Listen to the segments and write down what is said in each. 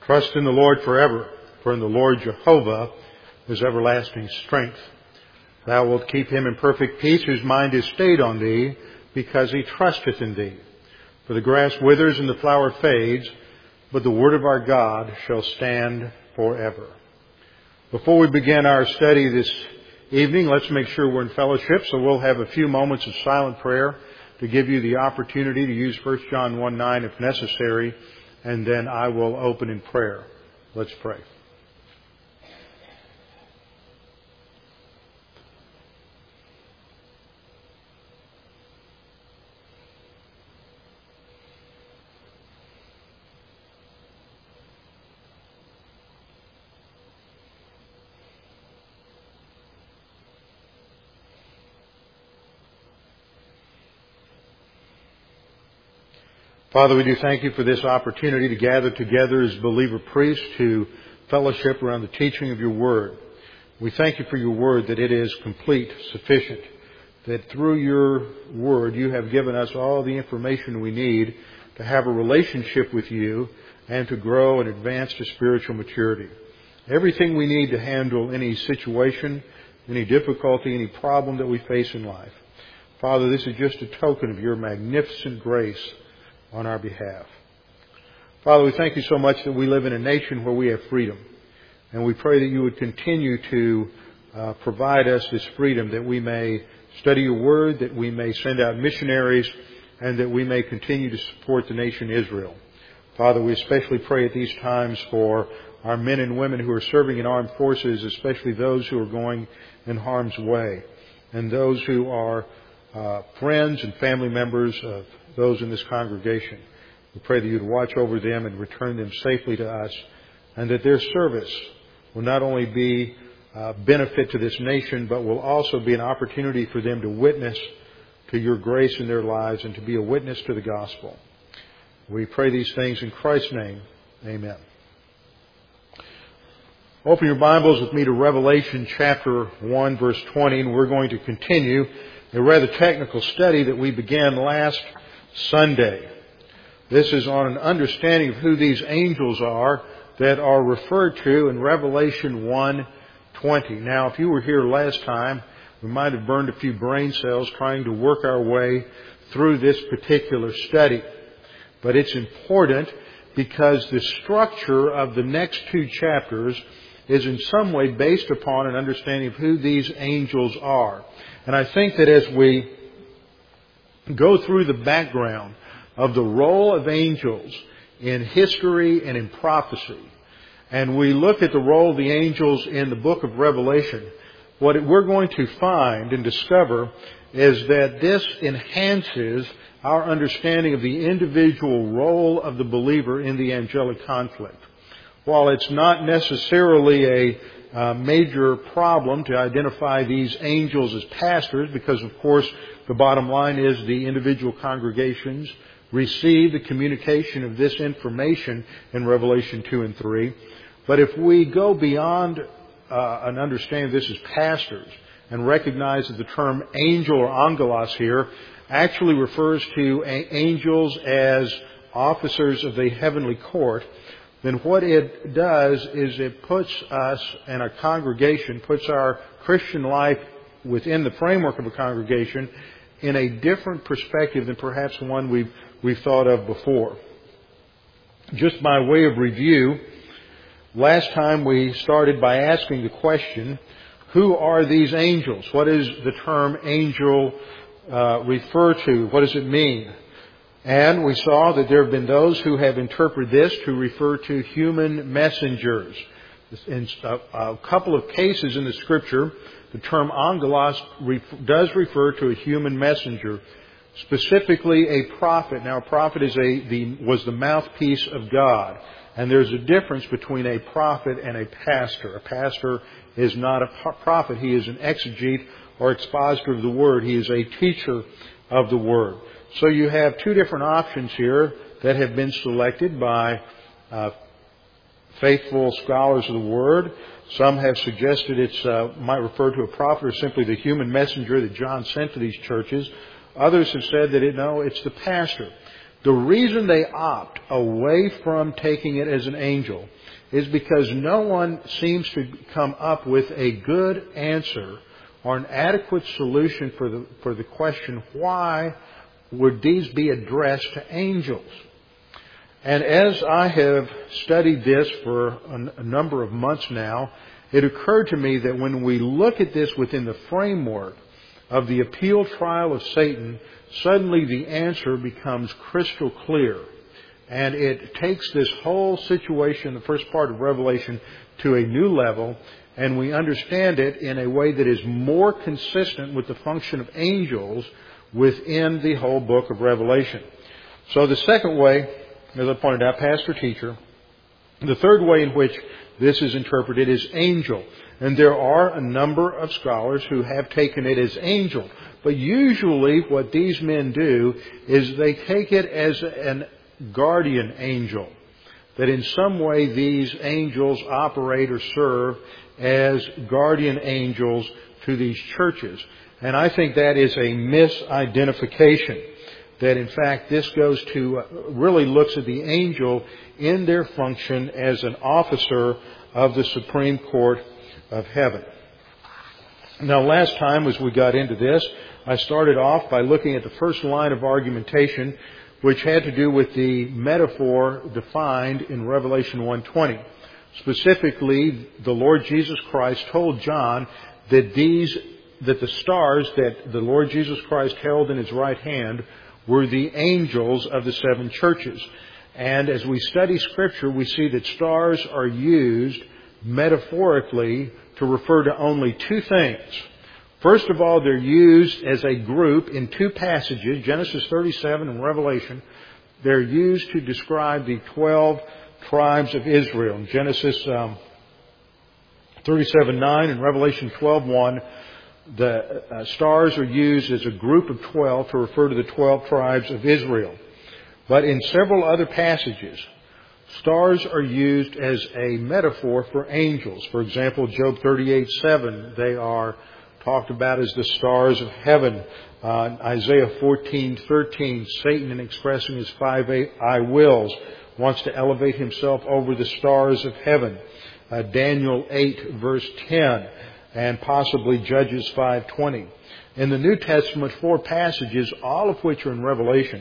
Trust in the Lord forever, for in the Lord Jehovah is everlasting strength. Thou wilt keep him in perfect peace whose mind is stayed on thee, because he trusteth in thee. For the grass withers and the flower fades, but the word of our God shall stand forever. Before we begin our study this evening, let's make sure we're in fellowship, so we'll have a few moments of silent prayer to give you the opportunity to use 1 John 1:9 if necessary, and then I will open in prayer. Let's pray. Father, we do thank you for this opportunity to gather together as believer priests to fellowship around the teaching of your word. We thank you for your word, that it is complete, sufficient, that through your word you have given us all the information we need to have a relationship with you and to grow and advance to spiritual maturity. Everything we need to handle any situation, any difficulty, any problem that we face in life. Father, this is just a token of your magnificent grace on our behalf. Father, we thank you so much that we live in a nation where we have freedom. And we pray that you would continue to provide us this freedom, that we may study your word, that we may send out missionaries, and that we may continue to support the nation Israel. Father, we especially pray at these times for our men and women who are serving in armed forces, especially those who are going in harm's way, and those who are friends and family members of those in this congregation. We pray that you'd watch over them and return them safely to us, and that their service will not only be a benefit to this nation, but will also be an opportunity for them to witness to your grace in their lives and to be a witness to the gospel. We pray these things in Christ's name. Amen. Open your Bibles with me to Revelation chapter 1, verse 20, and we're going to continue a rather technical study that we began last Sunday. This is on an understanding of who these angels are that are referred to in Revelation 1:20. Now, if you were here last time, we might have burned a few brain cells trying to work our way through this particular study. But it's important because the structure of the next two chapters is in some way based upon an understanding of who these angels are. And I think that as we go through the background of the role of angels in history and in prophecy, and we look at the role of the angels in the book of Revelation, what we're going to find and discover is that this enhances our understanding of the individual role of the believer in the angelic conflict. While it's not necessarily a major problem to identify these angels as pastors, because of course the bottom line is the individual congregations receive the communication of this information in Revelation 2 and 3. But if we go beyond an understanding of this as pastors and recognize that the term angel or angelos here actually refers to angels as officers of the heavenly court, then what it does is it puts us and our congregation, puts our Christian life within the framework of a congregation in a different perspective than perhaps one we've thought of before. Just by way of review, last time we started by asking the question, who are these angels? What does the term angel refer to? What does it mean? And we saw that there have been those who have interpreted this to refer to human messengers. In a couple of cases in the Scripture, the term angelos does refer to a human messenger, specifically a prophet. Now, a prophet was the mouthpiece of God. And there's a difference between a prophet and a pastor. A pastor is not a prophet. He is an exegete or expositor of the Word. He is a teacher of the Word. So you have two different options here that have been selected by faithful scholars of the Word. Some have suggested it might refer to a prophet or simply the human messenger that John sent to these churches. Others have said that it's the pastor. The reason they opt away from taking it as an angel is because no one seems to come up with a good answer or an adequate solution for the question, why would these be addressed to angels? And as I have studied this for a number of months now, it occurred to me that when we look at this within the framework of the appeal trial of Satan, suddenly the answer becomes crystal clear. And it takes this whole situation, the first part of Revelation, to a new level, and we understand it in a way that is more consistent with the function of angels within the whole book of Revelation. So the second way, as I pointed out, pastor, teacher. The third way in which this is interpreted is angel. And there are a number of scholars who have taken it as angel. But usually what these men do is they take it as an guardian angel. That in some way these angels operate or serve as guardian angels to these churches. And I think that is a misidentification. That in fact this goes to, really looks at the angel in their function as an officer of the Supreme Court of Heaven. Now last time as we got into this, I started off by looking at the first line of argumentation, which had to do with the metaphor defined in Revelation 1:20. Specifically, the Lord Jesus Christ told John that the stars that the Lord Jesus Christ held in His right hand were the angels of the seven churches. And as we study Scripture, we see that stars are used metaphorically to refer to only two things. First of all, they're used as a group in two passages, Genesis 37 and Revelation. They're used to describe the 12 tribes of Israel. In Genesis 37:9 and Revelation 12:1, the stars are used as a group of 12 to refer to the 12 tribes of Israel. But in several other passages, stars are used as a metaphor for angels. For example, Job 38:7, they are talked about as the stars of heaven. Isaiah 14:13, Satan, in expressing his 5 I wills, wants to elevate himself over the stars of heaven. Daniel 8 verse 10, and possibly Judges 5:20. In the New Testament, 4 passages, all of which are in Revelation,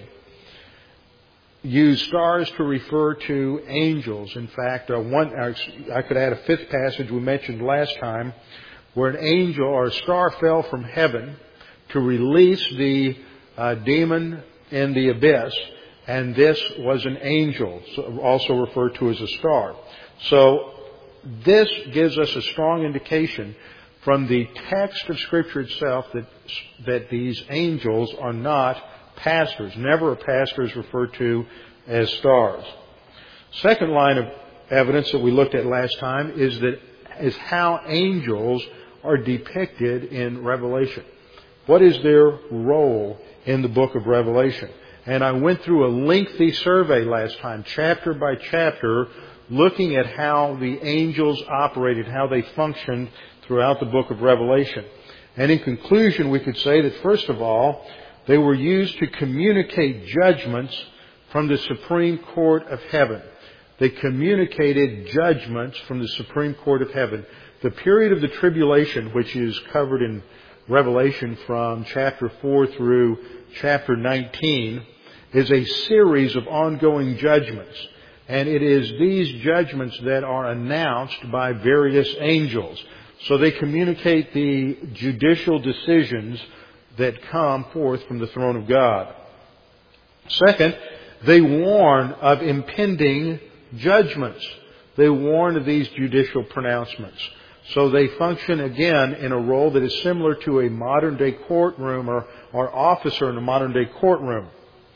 use stars to refer to angels. In fact, I could add a 5th passage we mentioned last time, where an angel or a star fell from heaven to release the demon in the abyss, and this was an angel, also referred to as a star. So this gives us a strong indication from the text of Scripture itself that these angels are not pastors. Never a pastor is referred to as stars. Second line of evidence that we looked at last time is how angels are depicted in Revelation. What is their role in the book of Revelation? And I went through a lengthy survey last time, chapter by chapter, looking at how the angels operated, how they functioned throughout the book of Revelation. And in conclusion, we could say that first of all, they were used to communicate judgments from the Supreme Court of Heaven. They communicated judgments from the Supreme Court of Heaven. The period of the tribulation, which is covered in Revelation from chapter 4 through chapter 19, is a series of ongoing judgments. And it is these judgments that are announced by various angels. So they communicate the judicial decisions that come forth from the throne of God. Second, they warn of impending judgments. They warn of these judicial pronouncements. So they function again in a role that is similar to a modern day courtroom or officer in a modern day courtroom.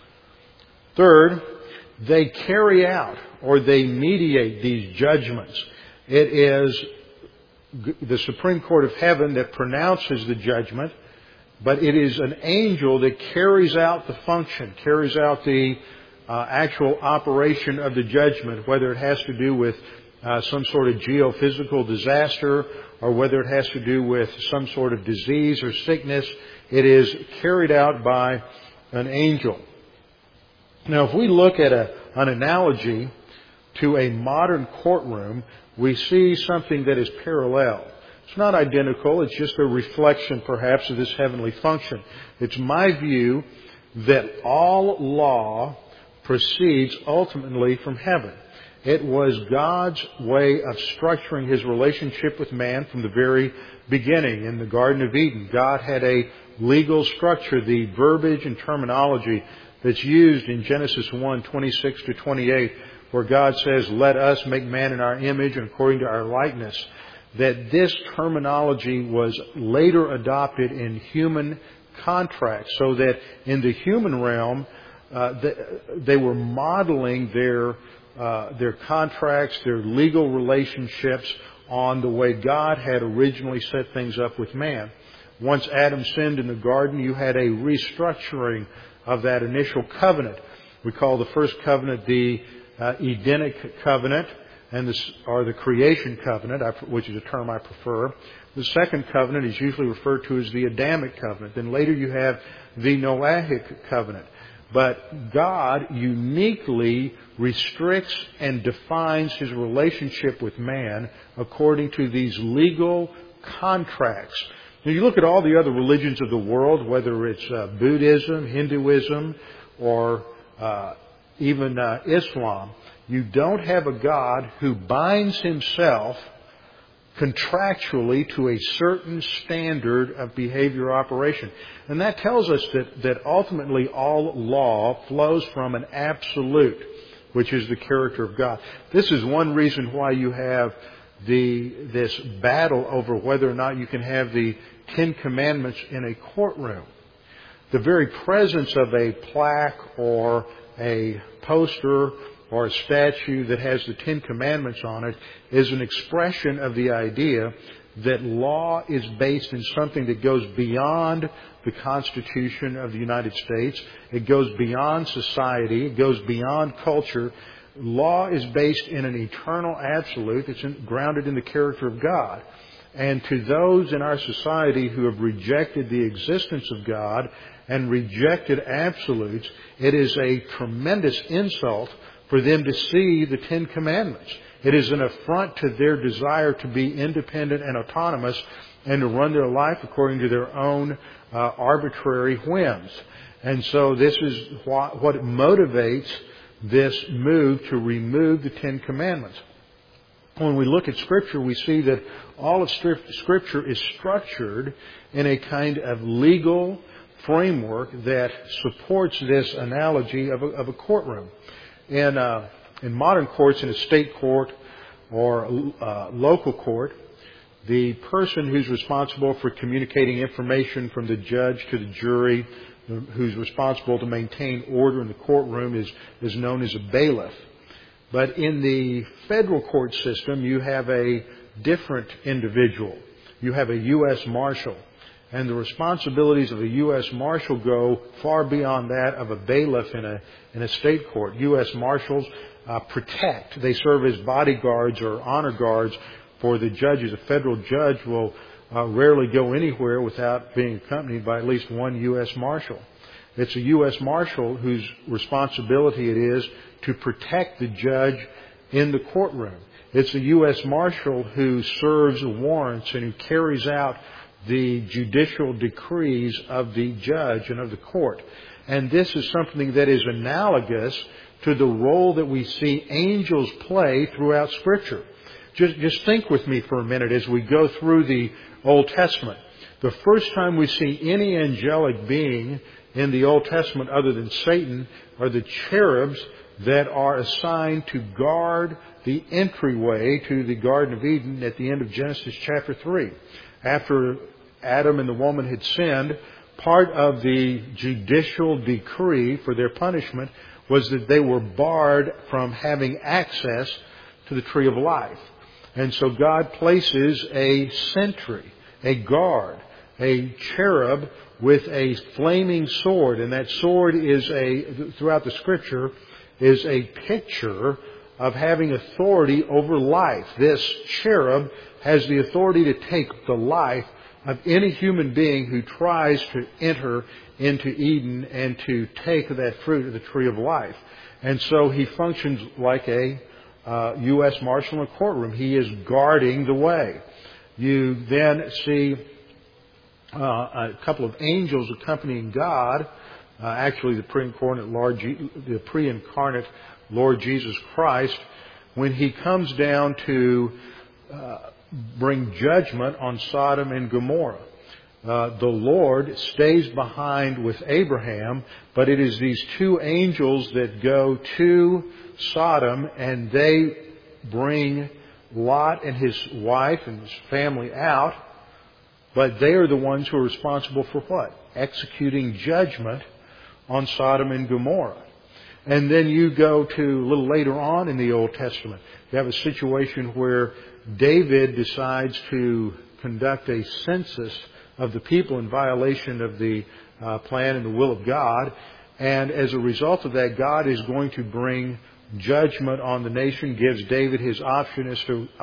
Third, they carry out or they mediate these judgments. It is the Supreme Court of Heaven that pronounces the judgment, but it is an angel that carries out the function, carries out the actual operation of the judgment, whether it has to do with some sort of geophysical disaster or whether it has to do with some sort of disease or sickness. It is carried out by an angel. Now, if we look at an analogy to a modern courtroom, we see something that is parallel. It's not identical. It's just a reflection, perhaps, of this heavenly function. It's my view that all law proceeds ultimately from heaven. It was God's way of structuring His relationship with man from the very beginning. In the Garden of Eden, God had a legal structure. The verbiage and terminology that's used in Genesis 1:26 to 28, where God says, "Let us make man in our image and according to our likeness," that this terminology was later adopted in human contracts, so that in the human realm, they were modeling their contracts, their legal relationships on the way God had originally set things up with man. Once Adam sinned in the garden, you had a restructuring of that initial covenant. We call the first covenant the Edenic covenant, or the creation covenant, which is a term I prefer. The second covenant is usually referred to as the Adamic covenant. Then later you have the Noahic covenant. But God uniquely restricts and defines His relationship with man according to these legal contracts. Now you look at all the other religions of the world, whether it's Buddhism, Hinduism, or even Islam, you don't have a God who binds Himself contractually to a certain standard of behavior operation. And that tells us that ultimately all law flows from an absolute, which is the character of God. This is one reason why you have this battle over whether or not you can have the Ten Commandments in a courtroom. The very presence of a plaque or a poster or a statue that has the Ten Commandments on it is an expression of the idea that law is based in something that goes beyond the Constitution of the United States. It goes beyond society. It goes beyond culture. Law is based in an eternal absolute that's grounded in the character of God. And to those in our society who have rejected the existence of God and rejected absolutes, it is a tremendous insult for them to see the Ten Commandments. It is an affront to their desire to be independent and autonomous and to run their life according to their own arbitrary whims. And so this is what motivates this move to remove the Ten Commandments. When we look at Scripture, we see that all of Scripture is structured in a kind of legal framework that supports this analogy of a courtroom. In modern courts, in a state court or local court, the person who's responsible for communicating information from the judge to the jury, who's responsible to maintain order in the courtroom, is known as a bailiff. But in the federal court system, you have a different individual. You have a U.S. Marshal. And the responsibilities of a U.S. Marshal go far beyond that of a bailiff in a state court. U.S. Marshals protect. They serve as bodyguards or honor guards for the judges. A federal judge will rarely go anywhere without being accompanied by at least one U.S. Marshal. It's a U.S. Marshal whose responsibility it is to protect the judge in the courtroom. It's a U.S. Marshal who serves warrants and who carries out the judicial decrees of the judge and of the court. And this is something that is analogous to the role that we see angels play throughout Scripture. Just think with me for a minute as we go through the Old Testament. The first time we see any angelic being in the Old Testament other than Satan are the cherubs that are assigned to guard the entryway to the Garden of Eden at the end of Genesis chapter 3. After Adam and the woman had sinned, part of the judicial decree for their punishment was that they were barred from having access to the tree of life. And so God places a sentry, a guard, a cherub with a flaming sword. And that sword is throughout the Scripture, is a picture of having authority over life. This cherub has the authority to take the life of any human being who tries to enter into Eden and to take that fruit of the tree of life. And so he functions like a U.S. Marshal in a courtroom. He is guarding the way. You then see a couple of angels accompanying God, actually the pre-incarnate Lord Jesus Christ, when he comes down to bring judgment on Sodom and Gomorrah. The Lord stays behind with Abraham, but it is these two angels that go to Sodom, and they bring Lot and his wife and his family out, but they are the ones who are responsible for what? Executing judgment on Sodom and Gomorrah. And then you go to a little later on in the Old Testament. You have a situation where David decides to conduct a census of the people in violation of the plan and the will of God. And as a result of that, God is going to bring judgment on the nation, gives David his options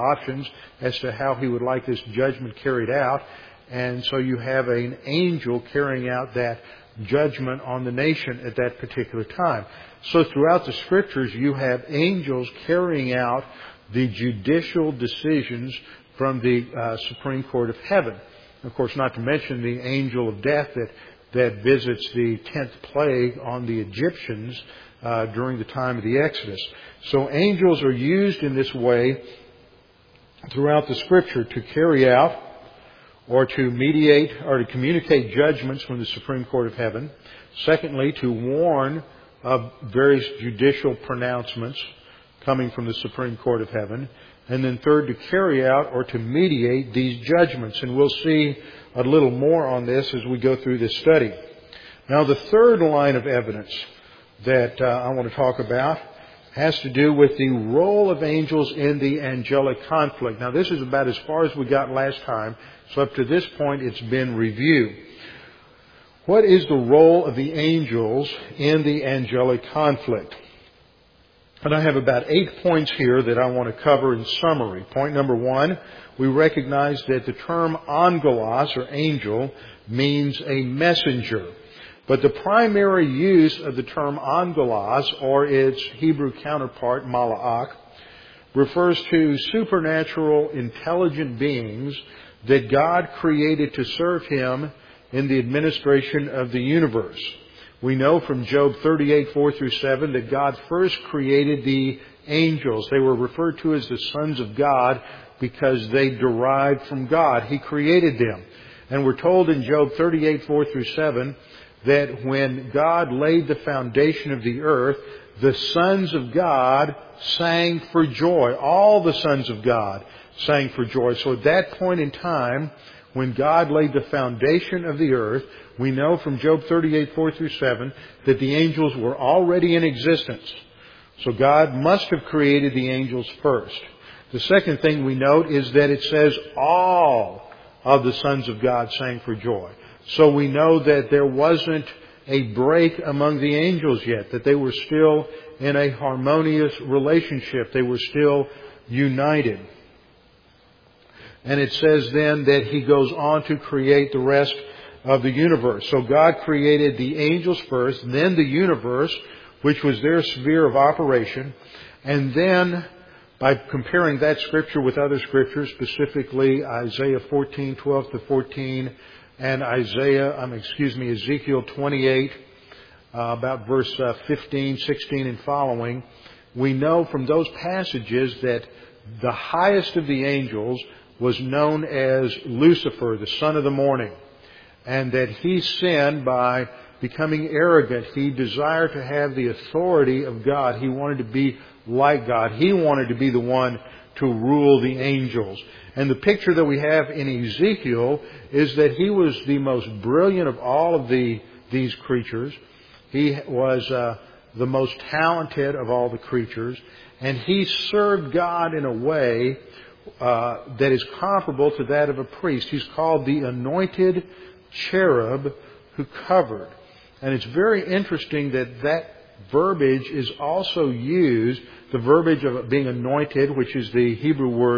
as to how he would like this judgment carried out. And so you have an angel carrying out that judgment on the nation at that particular time. So throughout the Scriptures, you have angels carrying out the judicial decisions from the Supreme Court of Heaven. Of course, not to mention the angel of death that visits the 10th plague on the Egyptians during the time of the Exodus. So angels are used in this way throughout the Scripture to carry out or to mediate or to communicate judgments from the Supreme Court of Heaven. Secondly, to warn of various judicial pronouncements coming from the Supreme Court of Heaven. And then third, to carry out or to mediate these judgments. And we'll see a little more on this as we go through this study. Now, the third line of evidence that I want to talk about has to do with the role of angels in the angelic conflict. Now, this is about as far as we got last time. So up to this point, it's been reviewed. What is the role of the angels in the angelic conflict? And I have about 8 points here that I want to cover in summary. Point number 1, we recognize that the term angelos, or angel, means a messenger. But the primary use of the term angelos, or its Hebrew counterpart, malach, refers to supernatural intelligent beings that God created to serve Him in the administration of the universe. We know from Job 38:4-7 that God first created the angels. They were referred to as the sons of God because they derived from God. He created them. And we're told in Job 38:4-7 that when God laid the foundation of the earth, the sons of God sang for joy. All the sons of God sang for joy. So at that point in time, when God laid the foundation of the earth, we know from Job 38:4-7 that the angels were already in existence. So God must have created the angels first. The second thing we note is that it says all of the sons of God sang for joy. So we know that there wasn't a break among the angels yet, that they were still in a harmonious relationship. They were still united. And it says then that He goes on to create the rest of the universe. So God created the angels first, then the universe, which was their sphere of operation. And then, by comparing that scripture with other scriptures, specifically Isaiah 14:12-14, and Ezekiel 28, about verse 15, 16, and following, we know from those passages that the highest of the angels was known as Lucifer, the son of the morning, and that he sinned by becoming arrogant. He desired to have the authority of God. He wanted to be like God. He wanted to be the one to rule the angels. And the picture that we have in Ezekiel is that he was the most brilliant of all of these creatures. He was the most talented of all the creatures. And he served God in a way that is comparable to that of a priest. He's called the anointed cherub who covered. And it's very interesting that that verbiage is also used, the verbiage of being anointed, which is the Hebrew word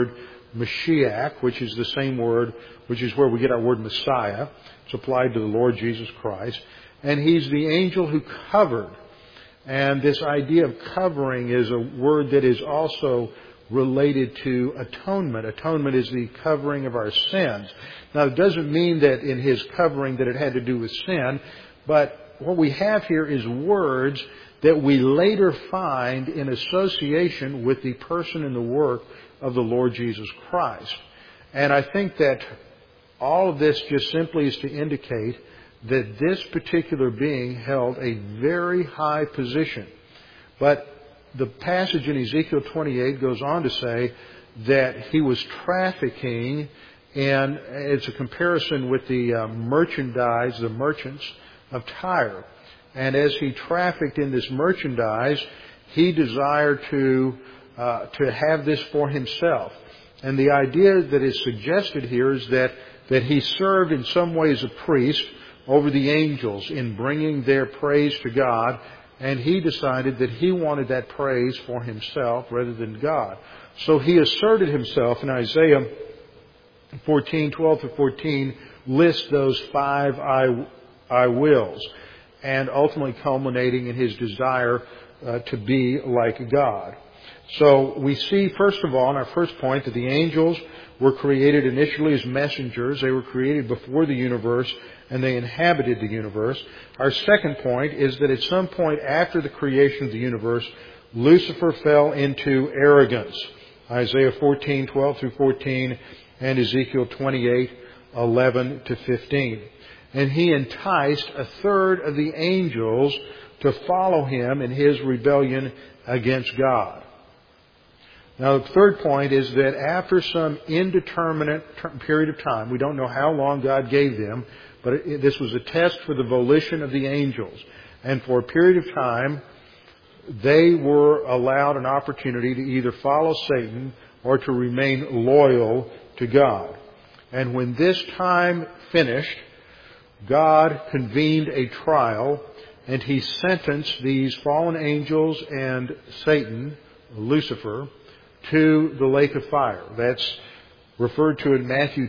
Mashiach, which is the same word, which is where we get our word Messiah. It's applied to the Lord Jesus Christ. And He's the angel who covered. And this idea of covering is a word that is also related to atonement. Atonement is the covering of our sins. Now, it doesn't mean that in His covering that it had to do with sin, but what we have here is words that we later find in association with the person and the work of the Lord Jesus Christ. And I think that all of this just simply is to indicate that this particular being held a very high position. But the passage in Ezekiel 28 goes on to say that he was trafficking, and it's a comparison with the merchandise, the merchants of Tyre. And as he trafficked in this merchandise, he desired to have this for himself. And the idea that is suggested here is that he served in some way as a priest over the angels in bringing their praise to God, and he decided that he wanted that praise for himself rather than God. So he asserted himself, in Isaiah 14:12-14 lists those 5 I wills, and ultimately culminating in his desire to be like God. So we see, first of all, in our first point, that the angels were created initially as messengers. They were created before the universe, and they inhabited the universe. Our second point is that at some point after the creation of the universe, Lucifer fell into arrogance. Isaiah 14:12-14 and Ezekiel 28:11-15. And he enticed a third of the angels to follow him in his rebellion against God. Now, the third point is that after some indeterminate period of time, we don't know how long God gave them, but this was a test for the volition of the angels. And for a period of time, they were allowed an opportunity to either follow Satan or to remain loyal to God. And when this time finished, God convened a trial, and He sentenced these fallen angels and Satan, Lucifer, to the lake of fire. That's referred to in Matthew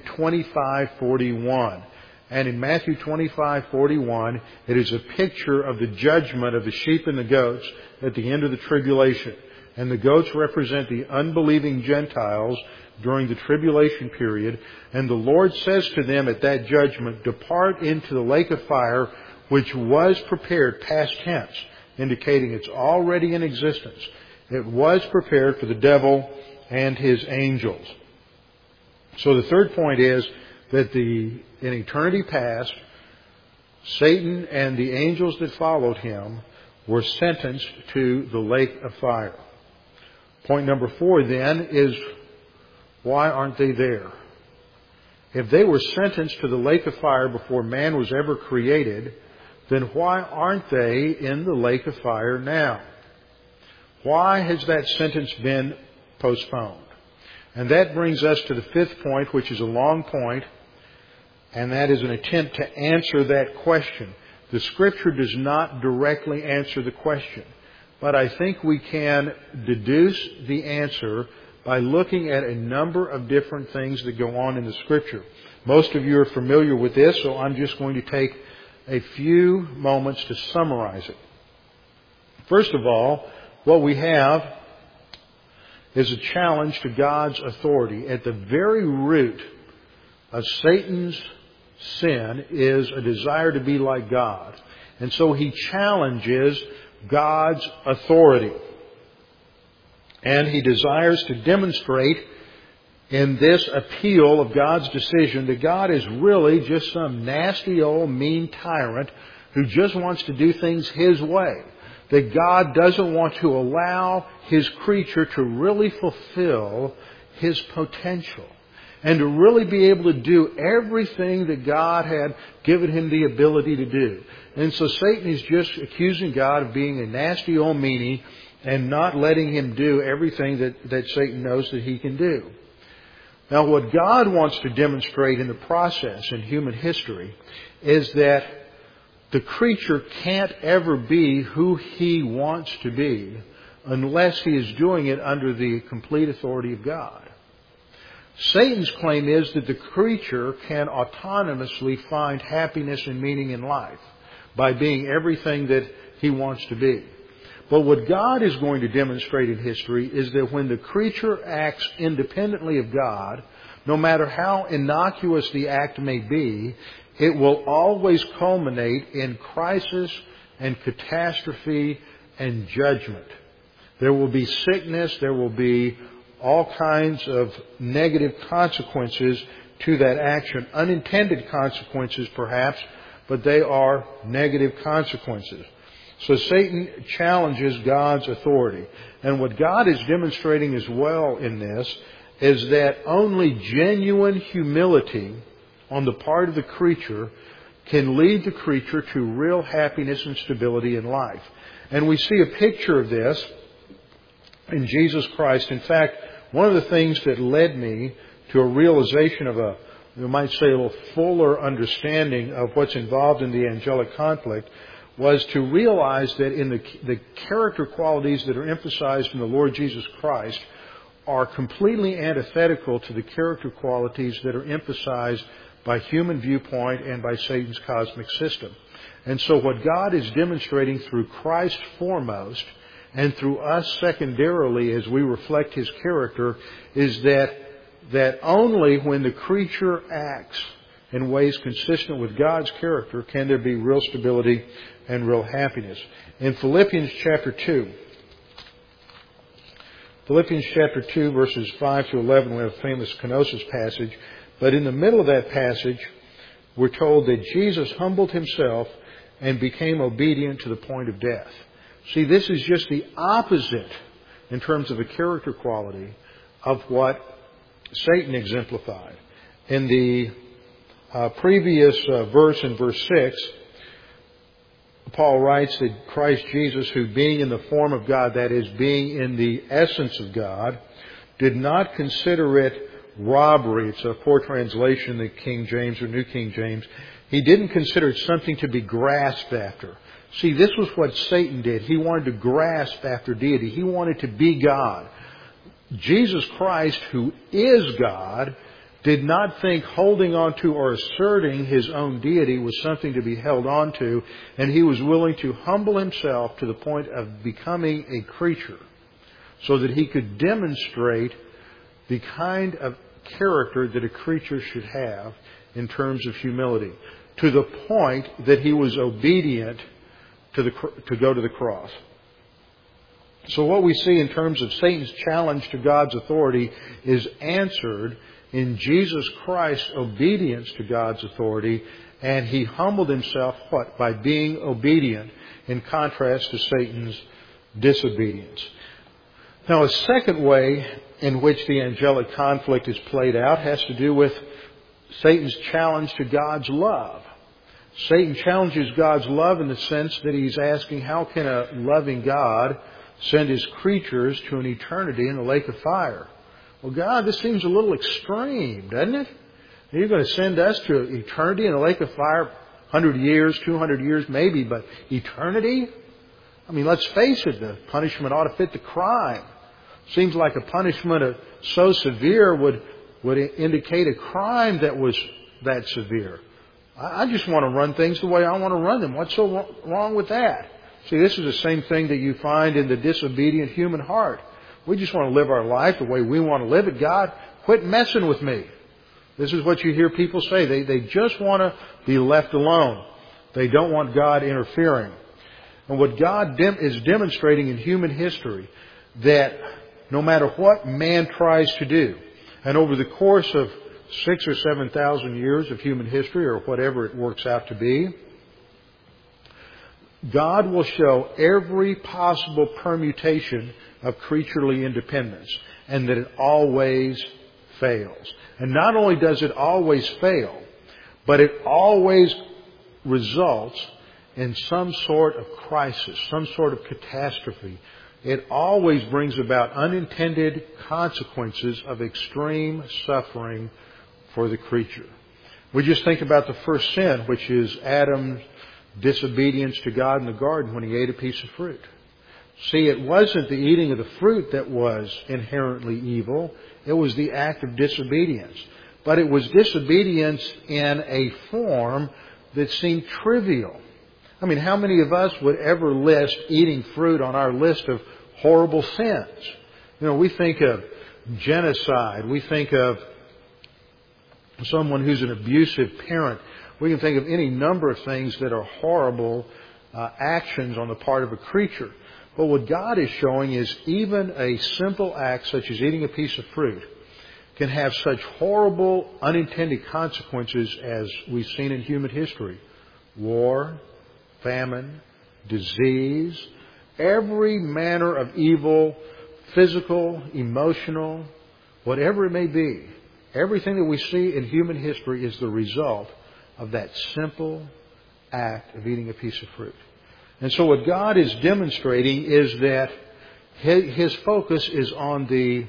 25:41. And in Matthew 25:41, it is a picture of the judgment of the sheep and the goats at the end of the tribulation. And the goats represent the unbelieving Gentiles during the tribulation period. And the Lord says to them at that judgment, "Depart into the lake of fire, which was prepared," past tense, indicating it's already in existence. It was prepared for the devil and his angels. So the third point is that in eternity past, Satan and the angels that followed him were sentenced to the lake of fire. Point number 4 then is, why aren't they there? If they were sentenced to the lake of fire before man was ever created, then why aren't they in the lake of fire now? Why has that sentence been postponed? And that brings us to the fifth point, which is a long point, and that is an attempt to answer that question. The Scripture does not directly answer the question, but I think we can deduce the answer by looking at a number of different things that go on in the Scripture. Most of you are familiar with this, so I'm just going to take a few moments to summarize it. First of all, what we have is a challenge to God's authority. At the very root of Satan's sin is a desire to be like God. And so he challenges God's authority. And he desires to demonstrate in this appeal of God's decision that God is really just some nasty old mean tyrant who just wants to do things His way. That God doesn't want to allow His creature to really fulfill his potential and to really be able to do everything that God had given him the ability to do. And so Satan is just accusing God of being a nasty old meanie and not letting him do everything that Satan knows that he can do. Now, what God wants to demonstrate in the process in human history is that the creature can't ever be who he wants to be unless he is doing it under the complete authority of God. Satan's claim is that the creature can autonomously find happiness and meaning in life by being everything that he wants to be. But what God is going to demonstrate in history is that when the creature acts independently of God, no matter how innocuous the act may be, it will always culminate in crisis and catastrophe and judgment. There will be sickness, there will be all kinds of negative consequences to that action. Unintended consequences, perhaps, but they are negative consequences. So Satan challenges God's authority. And what God is demonstrating as well in this is that only genuine humility on the part of the creature can lead the creature to real happiness and stability in life. And we see a picture of this in Jesus Christ. In fact, one of the things that led me to a realization of you might say, a little fuller understanding of what's involved in the angelic conflict was to realize that in the character qualities that are emphasized in the Lord Jesus Christ are completely antithetical to the character qualities that are emphasized by human viewpoint and by Satan's cosmic system. And so what God is demonstrating through Christ foremost and through us secondarily as we reflect His character is that only when the creature acts in ways consistent with God's character can there be real stability and real happiness. In Philippians chapter 2, verses 5 to 11, we have a famous kenosis passage. But in the middle of that passage, we're told that Jesus humbled Himself and became obedient to the point of death. See, this is just the opposite in terms of a character quality of what Satan exemplified. In the previous verse, in verse 6, Paul writes that Christ Jesus, who being in the form of God, that is, being in the essence of God, did not consider it robbery. It's a poor translation, the King James or New King James. He didn't consider it something to be grasped after. See, this was what Satan did. He wanted to grasp after deity. He wanted to be God. Jesus Christ, who is God, did not think holding on to or asserting His own deity was something to be held on to, and He was willing to humble Himself to the point of becoming a creature so that He could demonstrate the kind of character that a creature should have in terms of humility, to the point that He was obedient to go to the cross. So what we see in terms of Satan's challenge to God's authority is answered in Jesus Christ's obedience to God's authority, and He humbled Himself, what? By being obedient, in contrast to Satan's disobedience. Now, a second way in which the angelic conflict is played out has to do with Satan's challenge to God's love. Satan challenges God's love in the sense that he's asking, how can a loving God send His creatures to an eternity in the lake of fire? Well, God, this seems a little extreme, doesn't it? You're going to send us to eternity in a lake of fire, 100 years, 200 years maybe, but eternity? I mean, let's face it, the punishment ought to fit the crime. Seems like a punishment so severe would indicate a crime that was that severe. I just want to run things the way I want to run them. What's so wrong with that? See, this is the same thing that you find in the disobedient human heart. We just want to live our life the way we want to live it. God, quit messing with me. This is what you hear people say. They just want to be left alone. They don't want God interfering. And what God is demonstrating in human history, that no matter what man tries to do, and over the course of 6,000 or 7,000 years of human history, or whatever it works out to be, God will show every possible permutation of creaturely independence, and that it always fails. And not only does it always fail, but it always results in some sort of crisis, some sort of catastrophe. It always brings about unintended consequences of extreme suffering for the creature. We just think about the first sin, which is Adam's disobedience to God in the garden when he ate a piece of fruit. See, it wasn't the eating of the fruit that was inherently evil. It was the act of disobedience. But it was disobedience in a form that seemed trivial. I mean, how many of us would ever list eating fruit on our list of horrible sins? You know, we think of genocide. We think of someone who's an abusive parent. We can think of any number of things that are horrible actions on the part of a creature. But what God is showing is even a simple act such as eating a piece of fruit can have such horrible unintended consequences as we've seen in human history. War, famine, disease, every manner of evil, physical, emotional, whatever it may be. Everything that we see in human history is the result of that simple act of eating a piece of fruit. And so what God is demonstrating is that His focus is on the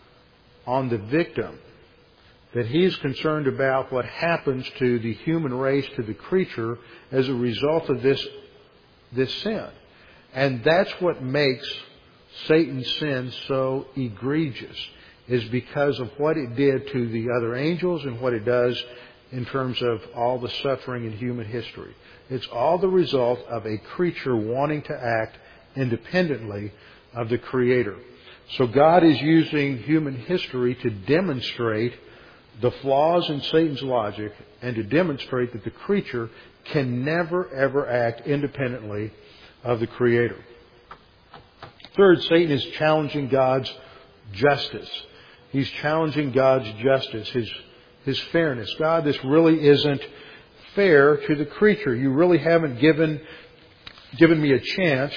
victim. That He's concerned about what happens to the human race, to the creature, as a result of this sin. And that's what makes Satan's sin so egregious, is because of what it did to the other angels and what it does in terms of all the suffering in human history. It's all the result of a creature wanting to act independently of the Creator. So God is using human history to demonstrate the flaws in Satan's logic and to demonstrate that the creature can never, ever act independently of the Creator. Third, Satan is challenging God's justice. He's challenging God's justice, His fairness. God, this really isn't fair to the creature. You really haven't given me a chance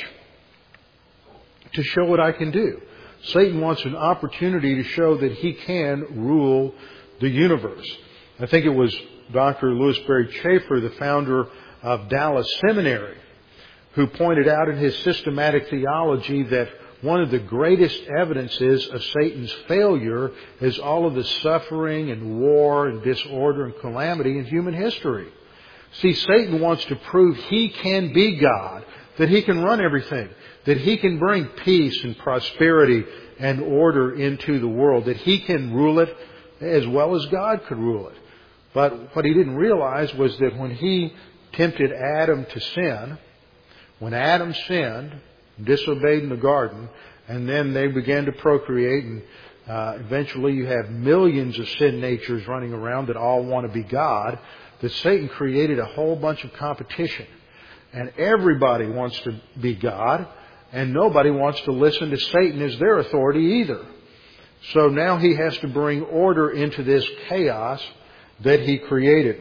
to show what I can do. Satan wants an opportunity to show that he can rule the universe. I think it was Dr. Louis Berry Chafer, the founder of Dallas Seminary, who pointed out in his systematic theology that one of the greatest evidences of Satan's failure is all of the suffering and war and disorder and calamity in human history. See, Satan wants to prove he can be God, that he can run everything, that he can bring peace and prosperity and order into the world, that he can rule it as well as God could rule it. But what he didn't realize was that when he tempted Adam to sin, when Adam sinned, disobeyed in the garden, and then they began to procreate, and eventually you have millions of sin natures running around that all want to be God, that Satan created a whole bunch of competition. And everybody wants to be God, and nobody wants to listen to Satan as their authority either. So now he has to bring order into this chaos that he created.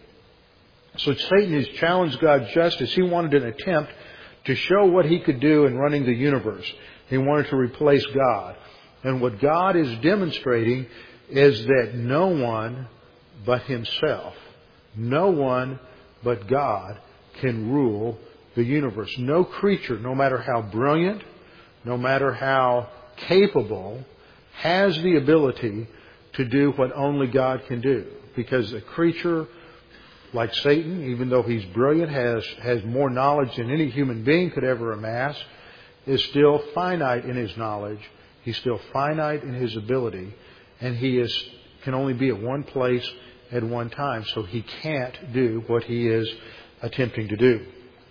So Satan has challenged God's justice. He wanted an attempt to show what he could do in running the universe. He wanted to replace God. And what God is demonstrating is that no one but Himself, no one but God can rule the universe. No creature, no matter how brilliant, no matter how capable, has the ability to do what only God can do. Because a creature like Satan, even though he's brilliant, has more knowledge than any human being could ever amass, is still finite in his knowledge. He's still finite in his ability. And he can only be at one place at one time. So he can't do what he is attempting to do.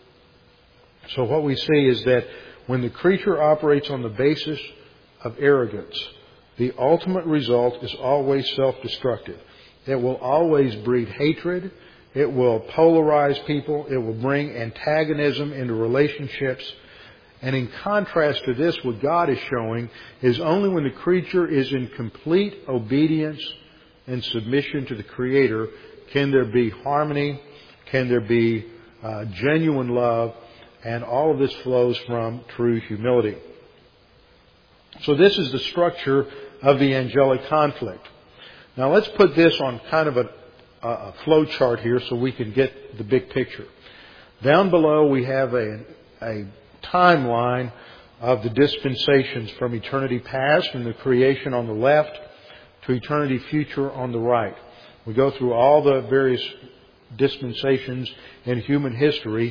So what we see is that when the creature operates on the basis of arrogance, the ultimate result is always self-destructive. It will always breed hatred. It will polarize people. It will bring antagonism into relationships. And in contrast to this, what God is showing is only when the creature is in complete obedience and submission to the Creator can there be harmony, can there be genuine love, and all of this flows from true humility. So this is the structure of the angelic conflict. Now let's put this on kind of a flow chart here so we can get the big picture. Down below we have a timeline of the dispensations from eternity past and the creation on the left to eternity future on the right. We go through all the various dispensations in human history,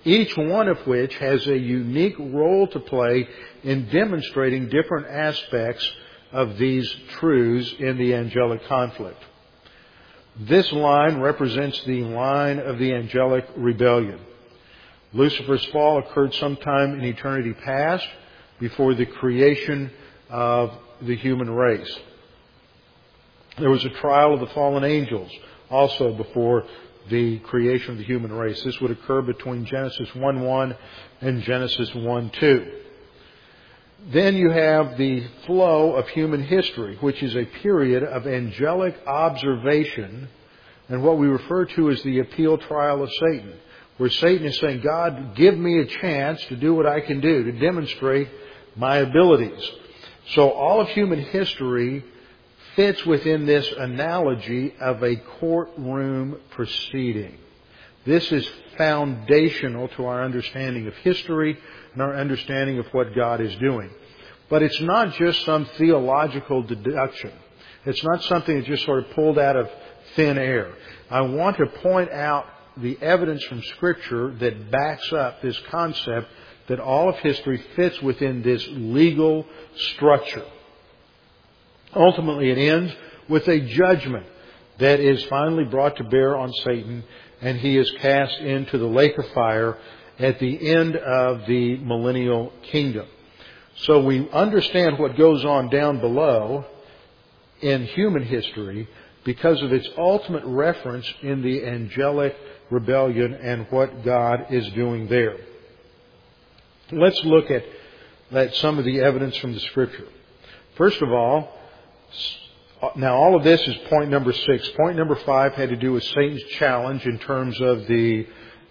each one of which has a unique role to play in demonstrating different aspects of these truths in the angelic conflict. This line represents the line of the angelic rebellion. Lucifer's fall occurred sometime in eternity past, before the creation of the human race. There was a trial of the fallen angels also before the creation of the human race. This would occur between Genesis 1:1 and Genesis 1:2. Then you have the flow of human history, which is a period of angelic observation and what we refer to as the appeal trial of Satan, where Satan is saying, God, give me a chance to do what I can do, to demonstrate my abilities. So all of human history fits within this analogy of a courtroom proceeding. This is foundational to our understanding of history and our understanding of what God is doing. But it's not just some theological deduction. It's not something that's just sort of pulled out of thin air. I want to point out the evidence from Scripture that backs up this concept that all of history fits within this legal structure. Ultimately, it ends with a judgment that is finally brought to bear on Satan, and he is cast into the lake of fire at the end of the millennial kingdom. So we understand what goes on down below in human history because of its ultimate reference in the angelic rebellion and what God is doing there. Let's look at some of the evidence from the Scripture. First of all, now all of this is point number 6. Point number 5 had to do with Satan's challenge in terms of the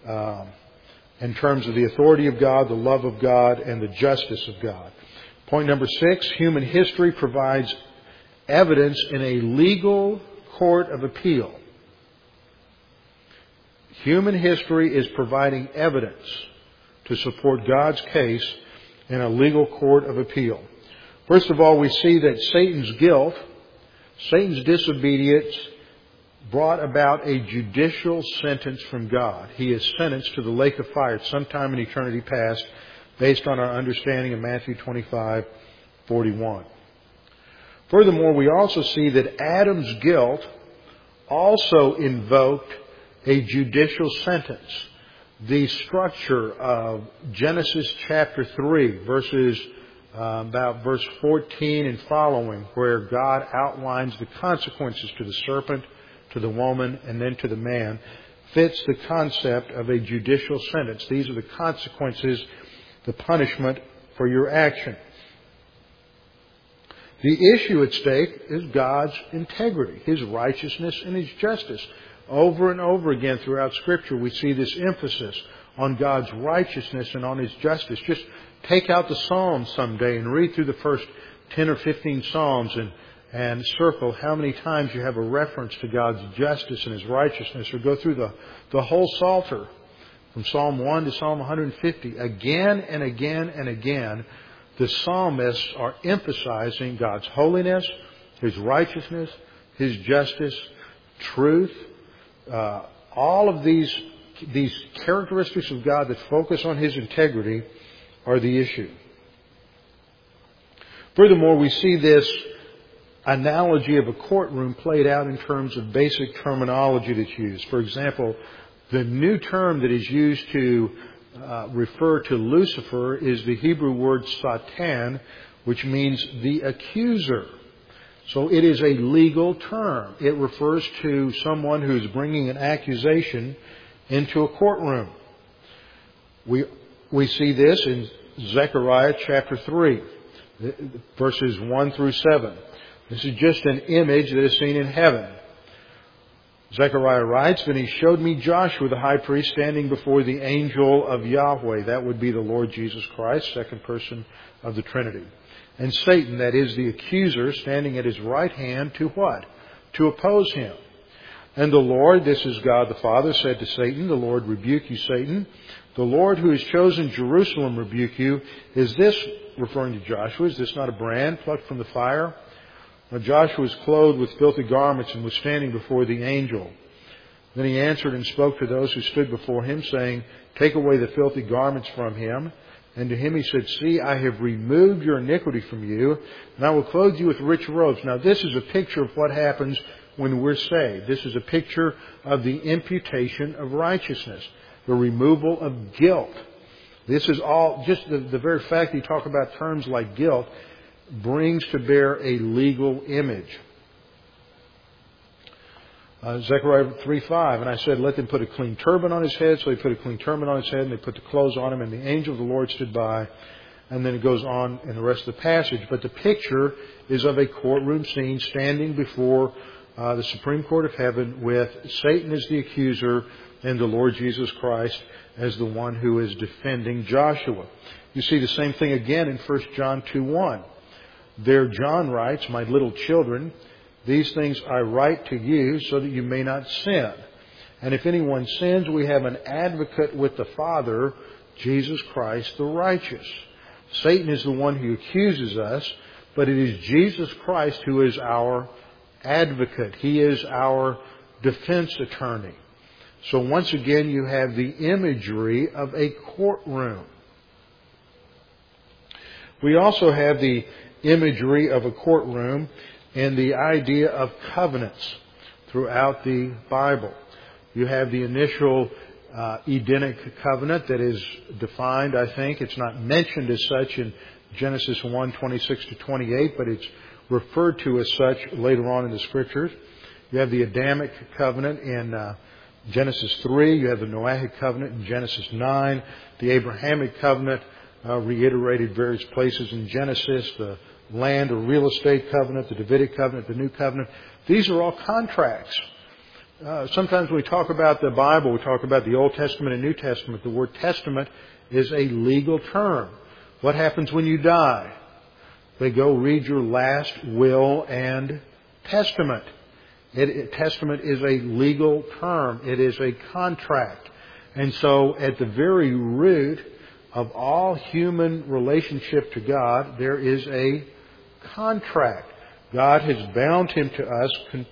authority of God, the love of God, and the justice of God. Point number 6, human history provides evidence in a legal court of appeal. Human history is providing evidence to support God's case in a legal court of appeal. First of all, we see that Satan's guilt, Satan's disobedience, brought about a judicial sentence from God. He is sentenced to the lake of fire sometime in eternity past, based on our understanding of Matthew 25:41. Furthermore, we also see that Adam's guilt also invoked a judicial sentence. The structure of Genesis chapter 3, about verse 14 and following, where God outlines the consequences to the serpent, to the woman, and then to the man, fits the concept of a judicial sentence. These are the consequences, the punishment for your action. The issue at stake is God's integrity, His righteousness, and His justice. Over and over again throughout Scripture, we see this emphasis on God's righteousness and on His justice. Just take out the Psalms someday and read through the first 10 or 15 Psalms and circle how many times you have a reference to God's justice and His righteousness, or go through the whole Psalter from Psalm 1 to Psalm 150. Again and again and again, the psalmists are emphasizing God's holiness, His righteousness, His justice, truth. All of these characteristics of God that focus on His integrity are the issue. Furthermore, we see this analogy of a courtroom played out in terms of basic terminology that's used. For example, the new term that is used to refer to Lucifer is the Hebrew word Satan, which means the accuser. So it is a legal term. It refers to someone who's bringing an accusation into a courtroom. We see this in Zechariah chapter 3, verses 1 through 7. This is just an image that is seen in heaven. Zechariah writes, "Then he showed me Joshua the high priest standing before the angel of Yahweh." That would be the Lord Jesus Christ, second person of the Trinity. "And Satan," that is the accuser, "standing at his right hand to" what? To oppose him. "And the Lord," this is God the Father, "said to Satan, 'The Lord rebuke you, Satan. The Lord who has chosen Jerusalem rebuke you.' Is this," referring to Joshua, "is this not a brand plucked from the fire?" Now Joshua was clothed with filthy garments and was standing before the angel. Then he answered and spoke to those who stood before him, saying, Take away the filthy garments from him. And to him he said, See, I have removed your iniquity from you, and I will clothe you with rich robes. Now this is a picture of what happens when we're saved. This is a picture of the imputation of righteousness, the removal of guilt. This is all, just the very fact that you talk about terms like guilt brings to bear a legal image. Zechariah 3:5, and I said, Let them put a clean turban on his head. So they put a clean turban on his head, and they put the clothes on him, and the angel of the Lord stood by. And then it goes on in the rest of the passage. But the picture is of a courtroom scene standing before the Supreme Court of Heaven with Satan as the accuser and the Lord Jesus Christ as the one who is defending Joshua. You see the same thing again in 1 John 2:1. There John writes, My little children, these things I write to you so that you may not sin. And if anyone sins, we have an advocate with the Father, Jesus Christ the righteous. Satan is the one who accuses us, but it is Jesus Christ who is our advocate. He is our defense attorney. So once again, you have the imagery of a courtroom. We also have the imagery of a courtroom and the idea of covenants throughout the Bible. You have the initial Edenic covenant that is defined, I think. It's not mentioned as such in Genesis 1:26-28, but it's referred to as such later on in the Scriptures. You have the Adamic covenant in Genesis 3. You have the Noahic covenant in Genesis 9. The Abrahamic covenant reiterated various places in Genesis. The land or real estate covenant, the Davidic covenant, the New Covenant. These are all contracts. Sometimes when we talk about the Bible, we talk about the Old Testament and New Testament. The word testament is a legal term. What happens when you die? They go read your last will and testament. Testament is a legal term. It is a contract. And so at the very root of all human relationship to God, there is a contract. God has bound him to us.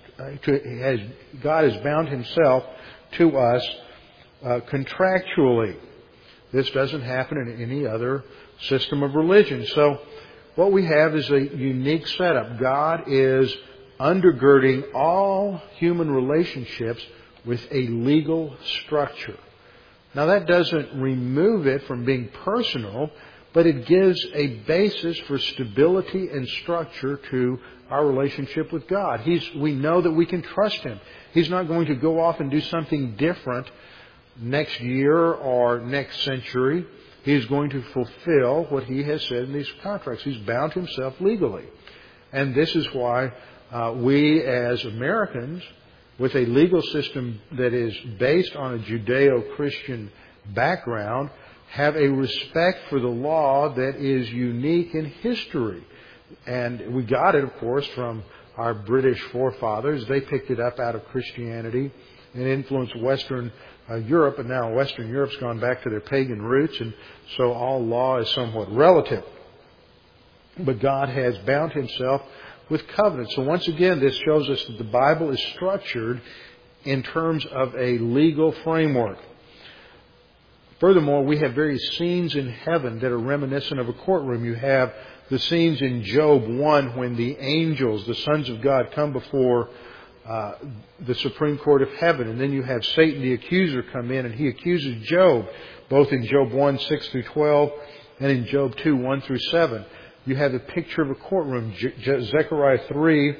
God has bound himself to us contractually. This doesn't happen in any other system of religion. So what we have is a unique setup. God is undergirding all human relationships with a legal structure. Now that doesn't remove it from being personal, but it gives a basis for stability and structure to our relationship with God. We know that we can trust Him. He's not going to go off and do something different next year or next century. He's going to fulfill what He has said in these contracts. He's bound Himself legally. And this is why we as Americans, with a legal system that is based on a Judeo-Christian background, have a respect for the law that is unique in history. And we got it, of course, from our British forefathers. They picked it up out of Christianity and influenced Western Europe. And now Western Europe's gone back to their pagan roots, and so all law is somewhat relative. But God has bound Himself with covenants. So once again, this shows us that the Bible is structured in terms of a legal framework. Furthermore, we have various scenes in heaven that are reminiscent of a courtroom. You have the scenes in Job 1 when the angels, the sons of God, come before the Supreme Court of Heaven. And then you have Satan, the accuser, come in, and he accuses Job, both in Job 1, 6-12, and in Job 2, 1-7. You have the picture of a courtroom. Zechariah 3,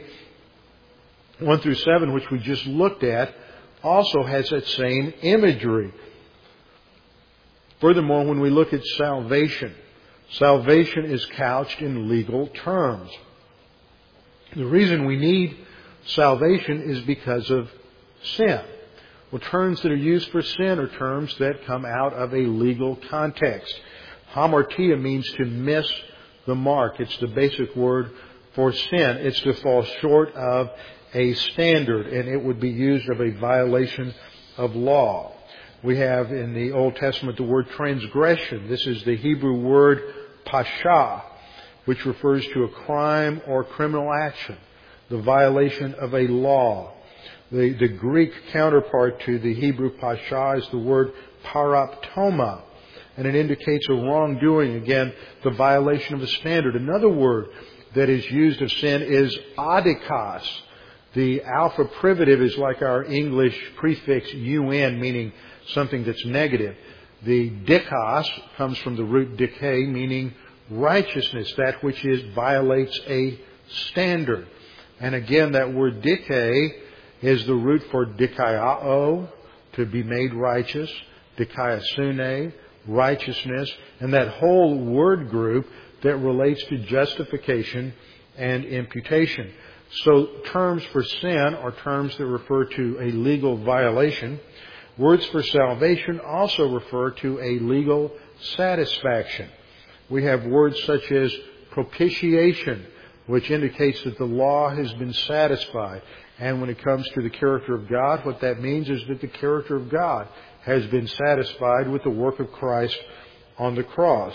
1-7, which we just looked at, also has that same imagery. Furthermore, when we look at salvation, salvation is couched in legal terms. The reason we need salvation is because of sin. Well, terms that are used for sin are terms that come out of a legal context. Hamartia means to miss the mark. It's the basic word for sin. It's to fall short of a standard, and it would be used of a violation of law. We have in the Old Testament the word transgression. This is the Hebrew word pasha, which refers to a crime or criminal action, the violation of a law. The Greek counterpart to the Hebrew pasha is the word paraptoma, and it indicates a wrongdoing, again, the violation of a standard. Another word that is used of sin is adikos. The alpha privative is like our English prefix un, meaning something that's negative. The dikos comes from the root dike, meaning righteousness, that which violates a standard. And again, that word dike is the root for dikaiao, to be made righteous, dikaiasune, righteousness, and that whole word group that relates to justification and imputation. So terms for sin are terms that refer to a legal violation. Words for salvation also refer to a legal satisfaction. We have words such as propitiation, which indicates that the law has been satisfied. And when it comes to the character of God, what that means is that the character of God has been satisfied with the work of Christ on the cross.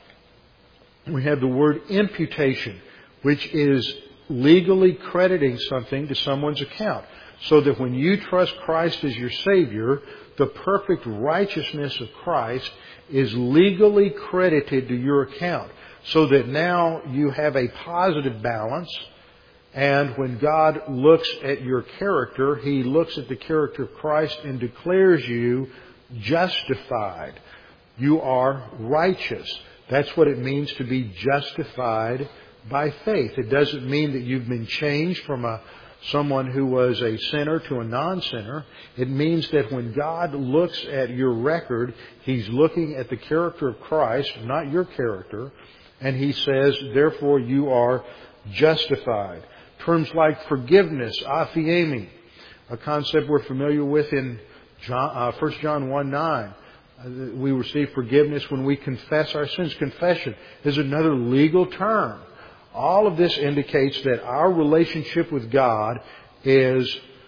We have the word imputation, which is legally crediting something to someone's account. So that when you trust Christ as your Savior, the perfect righteousness of Christ is legally credited to your account. So that now you have a positive balance. And when God looks at your character, He looks at the character of Christ and declares you justified. You are righteous. That's what it means to be justified by faith. It doesn't mean that you've been changed from someone who was a sinner to a non-sinner. It means that when God looks at your record, He's looking at the character of Christ, not your character, and He says, therefore you are justified. Terms like forgiveness, aphiemi, a concept we're familiar with in 1 John 1:9. We receive forgiveness when we confess our sins. Confession is another legal term. All of this indicates that our relationship with God is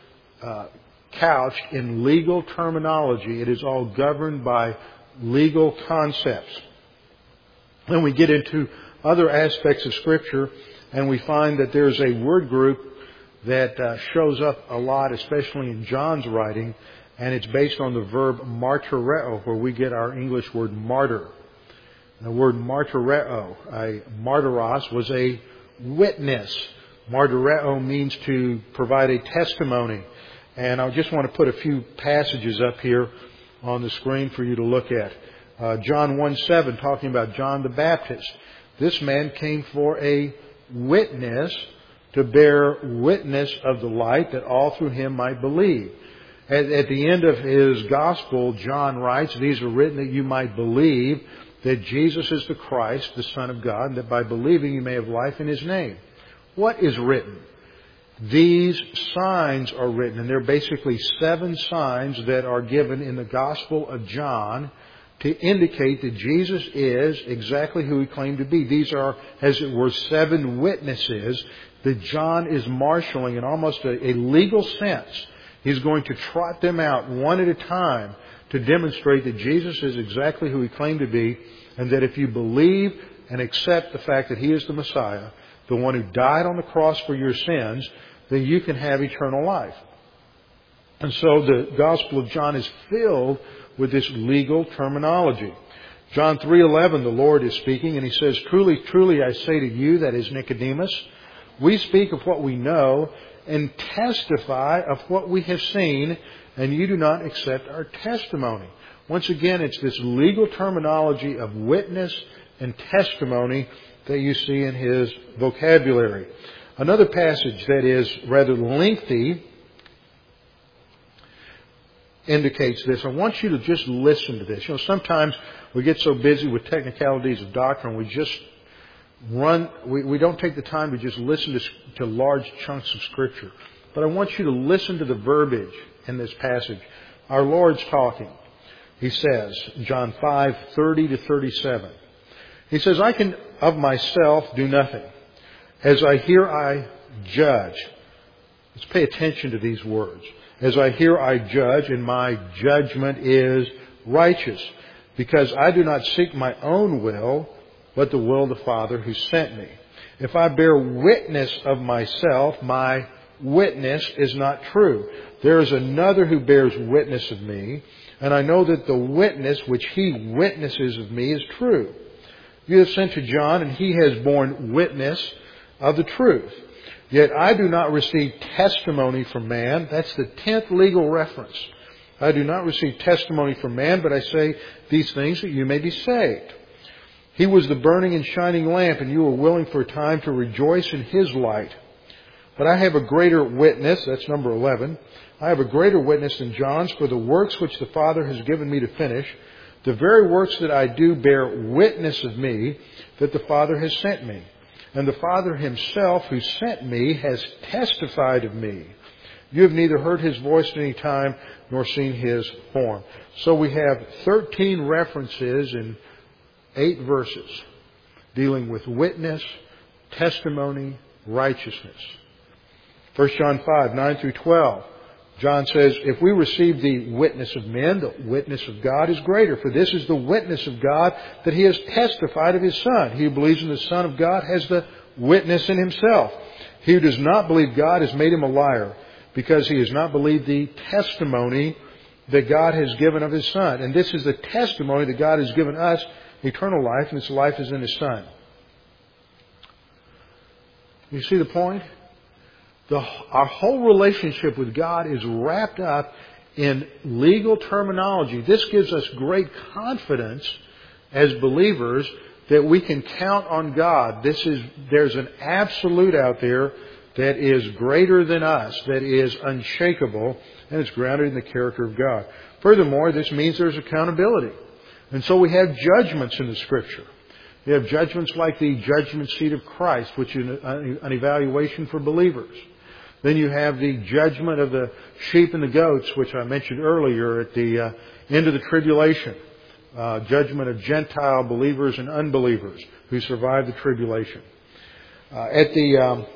couched in legal terminology. It is all governed by legal concepts. Then we get into other aspects of Scripture, and we find that there's a word group that shows up a lot, especially in John's writing, and it's based on the verb martyreo, where we get our English word martyr. The word martyreo, martyros, was a witness. Martyreo means to provide a testimony. And I just want to put a few passages up here on the screen for you to look at. John 1:7, talking about John the Baptist. This man came for a witness, to bear witness of the light, that all through him might believe. At the end of his gospel, John writes, these are written that you might believe that Jesus is the Christ, the Son of God, and that by believing you may have life in His name. What is written? These signs are written, and they're basically 7 signs that are given in the Gospel of John to indicate that Jesus is exactly who He claimed to be. These are, as it were, 7 witnesses that John is marshaling in almost a legal sense. He's going to trot them out one at a time to demonstrate that Jesus is exactly who He claimed to be, and that if you believe and accept the fact that He is the Messiah, the one who died on the cross for your sins, then you can have eternal life. And so the Gospel of John is filled with this legal terminology. John 3:11, the Lord is speaking, and He says, truly, truly, I say to you, that is Nicodemus, we speak of what we know and testify of what we have seen, and you do not accept our testimony. Once again, it's this legal terminology of witness and testimony that you see in his vocabulary. Another passage that is rather lengthy indicates this. I want you to just listen to this. Sometimes we get so busy with technicalities of doctrine, we just we don't take the time to just listen to large chunks of Scripture. But I want you to listen to the verbiage in this passage. Our Lord's talking. He says, John 5:30-37. He says, I can of myself do nothing. As I hear, I judge. Let's pay attention to these words. As I hear, I judge, and my judgment is righteous, because I do not seek my own will, but the will of the Father who sent me. If I bear witness of myself, my witness is not true. There is another who bears witness of me, and I know that the witness which he witnesses of me is true. You have sent to John, and he has borne witness of the truth. Yet I do not receive testimony from man. That's the 10th legal reference. I do not receive testimony from man, but I say these things that you may be saved. He was the burning and shining lamp, and you were willing for a time to rejoice in his light. But I have a greater witness, that's number 11. I have a greater witness than John's, for the works which the Father has given me to finish, the very works that I do bear witness of me, that the Father has sent me. And the Father himself who sent me has testified of me. You have neither heard his voice at any time nor seen his form. So we have 13 references in 8 verses dealing with witness, testimony, righteousness. 1 John 5, 9 through 12. John says, if we receive the witness of men, the witness of God is greater. For this is the witness of God, that he has testified of his Son. He who believes in the Son of God has the witness in himself. He who does not believe God has made him a liar, because he has not believed the testimony that God has given of his Son. And this is the testimony that God has given us, eternal life, and this life is in his Son. You see the point? Our whole relationship with God is wrapped up in legal terminology. This gives us great confidence as believers that we can count on God. There's an absolute out there that is greater than us, that is unshakable, and it's grounded in the character of God. Furthermore, this means there's accountability. And so we have judgments in the Scripture. We have judgments like the judgment seat of Christ, which is an evaluation for believers. Then you have the judgment of the sheep and the goats, which I mentioned earlier at the end of the tribulation. Judgment of Gentile believers and unbelievers who survive the tribulation. Then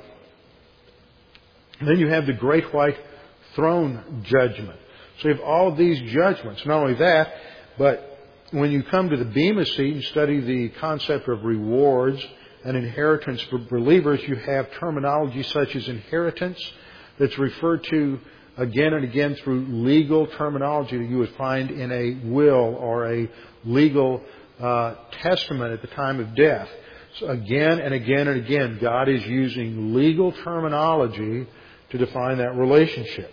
you have the great white throne judgment. So you have all of these judgments. Not only that, but when you come to the Bema seat and study the concept of rewards and inheritance for believers, you have terminology such as inheritance that's referred to again and again through legal terminology that you would find in a will or a legal testament at the time of death. So again and again and again, God is using legal terminology to define that relationship.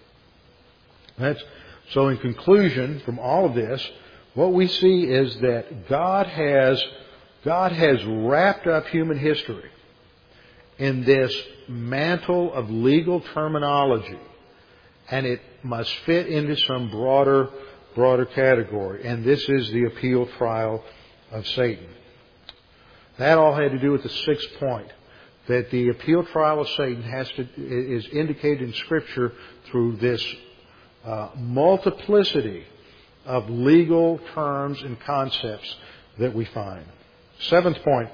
So in conclusion, from all of this, what we see is that God has wrapped up human history in this mantle of legal terminology, and it must fit into some broader category. And this is the appeal trial of Satan. That all had to do with the 6th point, that the appeal trial of Satan is indicated in Scripture through this multiplicity of legal terms and concepts that we find. 7th point.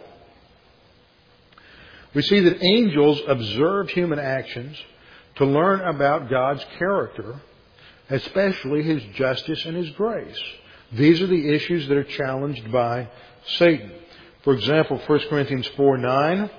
We see that angels observe human actions to learn about God's character, especially his justice and his grace. These are the issues that are challenged by Satan. For example, 1 Corinthians 4:9,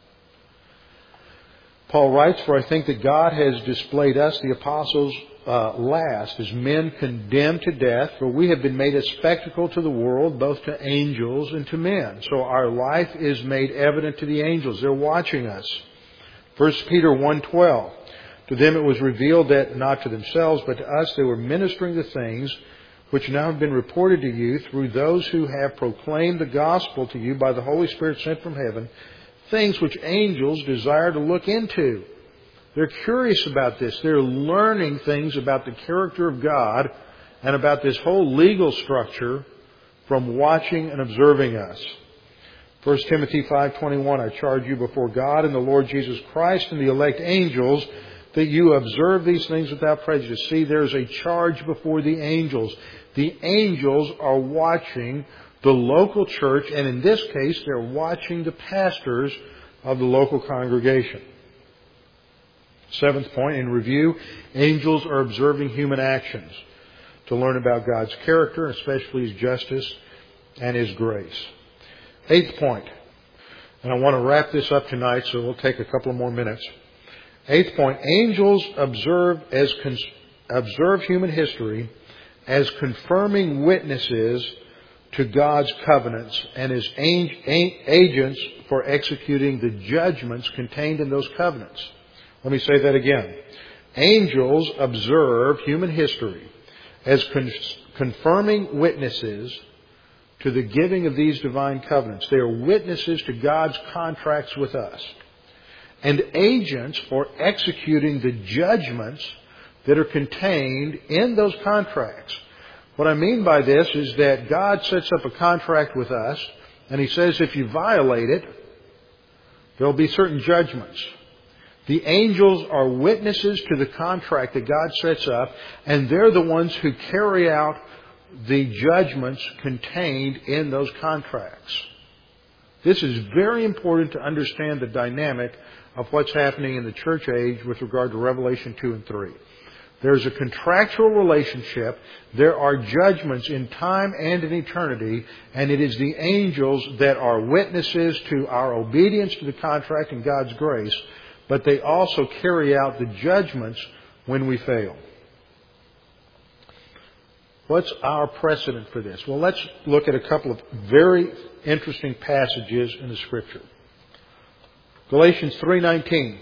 Paul writes, "For I think that God has displayed us, the apostles, last, as men condemned to death, for we have been made a spectacle to the world, both to angels and to men." So our life is made evident to the angels. They're watching us. 1 Peter 1:12, "To them it was revealed that, not to themselves, but to us, they were ministering the things which now have been reported to you through those who have proclaimed the gospel to you by the Holy Spirit sent from heaven, things which angels desire to look into." They're curious about this. They're learning things about the character of God and about this whole legal structure from watching and observing us. 1 Timothy 5:21, "I charge you before God and the Lord Jesus Christ and the elect angels that you observe these things without prejudice." See, there's a charge before the angels. The angels are watching the local church, and in this case, they're watching the pastors of the local congregation. 7th point, in review, angels are observing human actions to learn about God's character, especially his justice and his grace. 8th point, and I want to wrap this up tonight, so we'll take a couple of more minutes. Eighth point, angels observe human history as confirming witnesses to God's covenants and as agents for executing the judgments contained in those covenants. Let me say that again. Angels observe human history as confirming witnesses to the giving of these divine covenants. They are witnesses to God's contracts with us and agents for executing the judgments that are contained in those contracts. What I mean by this is that God sets up a contract with us, and He says if you violate it, there'll be certain judgments. The angels are witnesses to the contract that God sets up, and they're the ones who carry out the judgments contained in those contracts. This is very important to understand the dynamic of what's happening in the church age with regard to Revelation 2 and 3. There's a contractual relationship. There are judgments in time and in eternity, and it is the angels that are witnesses to our obedience to the contract and God's grace, but they also carry out the judgments when we fail. What's our precedent for this? Well, let's look at a couple of very interesting passages in the Scripture. Galatians 3:19.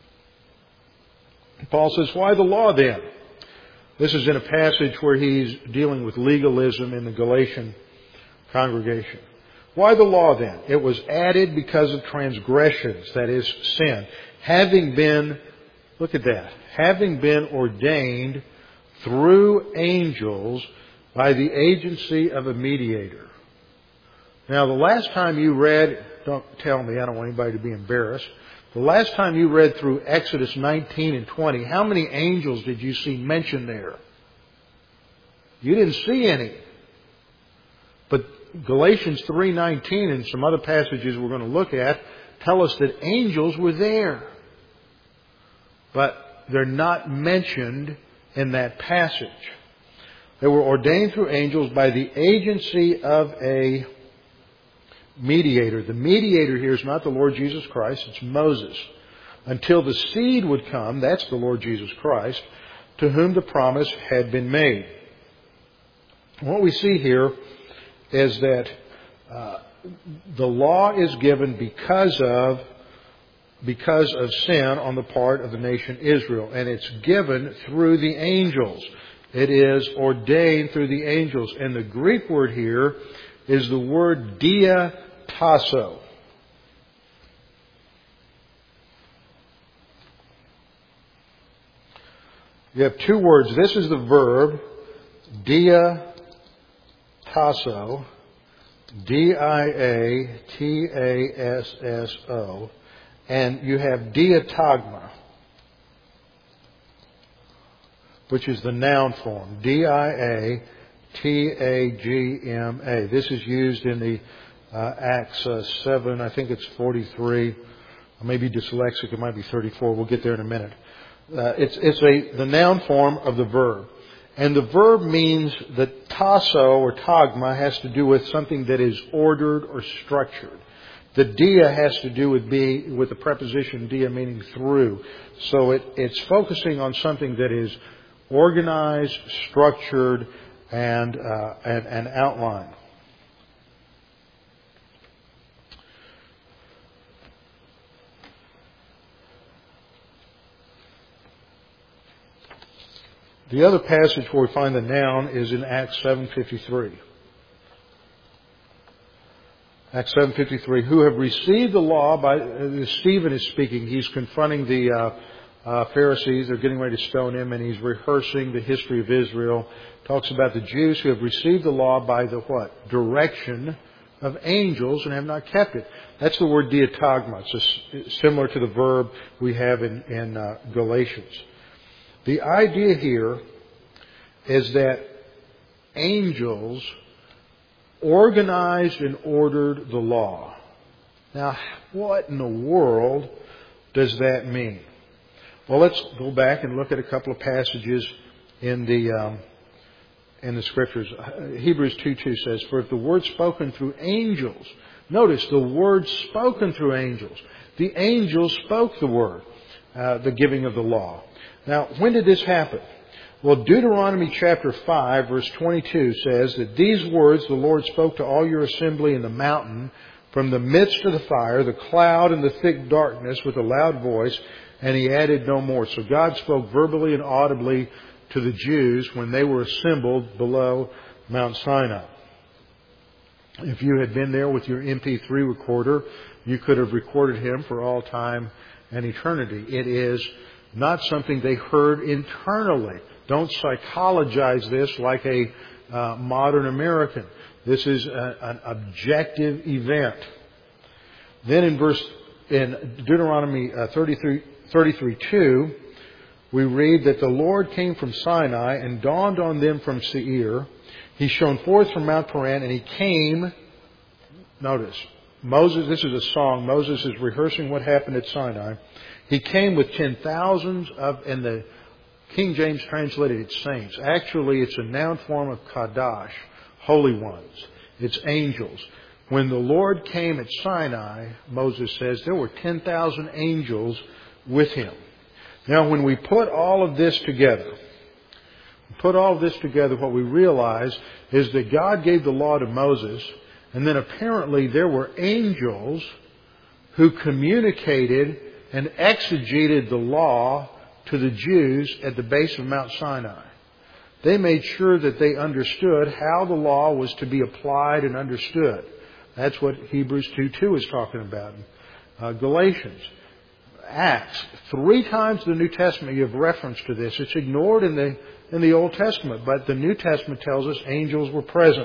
Paul says, "Why the law then?" This is in a passage where he's dealing with legalism in the Galatian congregation. Why the law then? It was added because of transgressions, that is, sin. Having been ordained through angels by the agency of a mediator. Now, the last time you read, don't tell me, I don't want anybody to be embarrassed. The last time you read through Exodus 19 and 20, how many angels did you see mentioned there? You didn't see any. But Galatians 3:19 and some other passages we're going to look at tell us that angels were there. But they're not mentioned in that passage. They were ordained through angels by the agency of a mediator. The mediator here is not the Lord Jesus Christ, it's Moses. Until the seed would come, that's the Lord Jesus Christ, to whom the promise had been made. What we see here is that the law is given because of sin on the part of the nation Israel. And it's given through the angels. It is ordained through the angels. And the Greek word here is the word diatasso. You have two words. This is the verb, diatasso, diatasso. And you have diatagma, which is the noun form, diatagma. This is used in the Acts 7, I think it's 43. I may be dyslexic, it might be 34. We'll get there in a minute. It's the noun form of the verb. And the verb means that tasso or tagma has to do with something that is ordered or structured. The dia has to do with the preposition dia, meaning through. So it's focusing on something that is organized, structured, and outlined. The other passage where we find the noun is in Acts 7:53. Acts 7:53, who have received the law by... Stephen is speaking. He's confronting the Pharisees. They're getting ready to stone him, and he's rehearsing the history of Israel. Talks about the Jews who have received the law by the what? Direction of angels and have not kept it. That's the word diatagma. It's similar to the verb we have in Galatians. The idea here is that angels organized and ordered the law. Now, what in the world does that mean? Well, let's go back and look at a couple of passages in the Scriptures. Hebrews 2:2 says, "For if the word spoken through angels," notice the word spoken through angels. The angels spoke the word. the giving of the law. Now, when did this happen? Well, Deuteronomy chapter 5, verse 22 says that these words the Lord spoke to all your assembly in the mountain from the midst of the fire, the cloud and the thick darkness with a loud voice, and He added no more. So God spoke verbally and audibly to the Jews when they were assembled below Mount Sinai. If you had been there with your MP3 recorder, you could have recorded Him for all time and eternity. It is not something they heard internally. Don't psychologize this like a modern American. This is an objective event. Then in Deuteronomy 33:2, we read that the Lord came from Sinai and dawned on them from Seir. He shone forth from Mount Paran, and He came. Notice, Moses, this is a song. Moses is rehearsing what happened at Sinai. He came with 10,000s of, and the King James translated it saints. Actually, it's a noun form of Kadash, holy ones. It's angels. When the Lord came at Sinai, Moses says, there were 10,000 angels with Him. Now, when we put all of this together, what we realize is that God gave the law to Moses, and then apparently there were angels who communicated and exegeted the law to the Jews at the base of Mount Sinai. They made sure that they understood how the law was to be applied and understood. That's what Hebrews 2:2 is talking about. Galatians, Acts, 3 times in the New Testament you have reference to this. It's ignored in the Old Testament, but the New Testament tells us angels were present.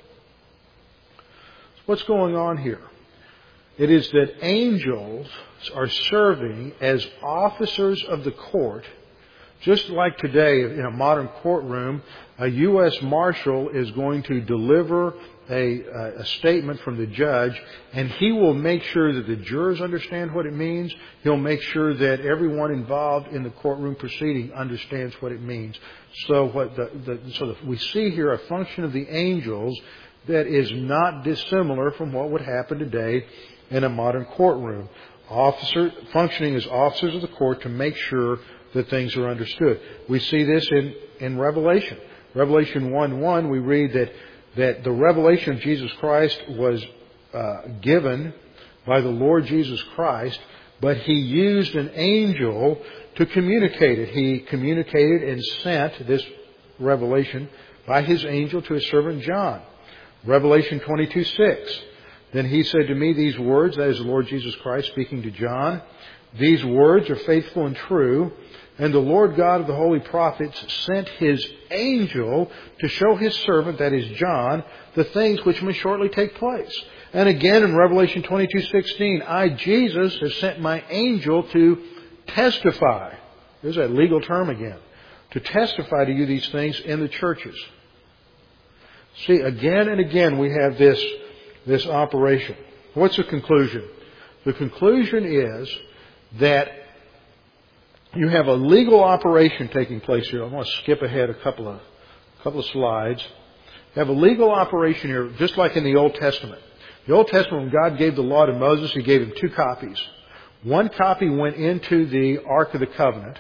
What's going on here? It is that angels are serving as officers of the court, just like today in a modern courtroom, a U.S. Marshal is going to deliver a statement from the judge, and he will make sure that the jurors understand what it means. He'll make sure that everyone involved in the courtroom proceeding understands what it means. So we see here a function of the angels that is not dissimilar from what would happen today in a modern courtroom. Functioning as officers of the court to make sure that things are understood. We see this in Revelation. Revelation 1:1, we read that the revelation of Jesus Christ was given by the Lord Jesus Christ, but He used an angel to communicate it. He communicated and sent this revelation by His angel to His servant John. Revelation 22:6. Then He said to me these words, that is the Lord Jesus Christ speaking to John, these words are faithful and true, and the Lord God of the holy prophets sent His angel to show His servant, that is John, the things which must shortly take place. And again in Revelation 22:16, I, Jesus, have sent my angel to testify. There's that legal term again. To testify to you these things in the churches. See, again and again we have this operation. What's the conclusion? The conclusion is that you have a legal operation taking place here. I want to skip ahead a couple of slides. You have a legal operation here, just like in the Old Testament. The Old Testament, when God gave the law to Moses, He gave him 2 copies. 1 copy went into the Ark of the Covenant.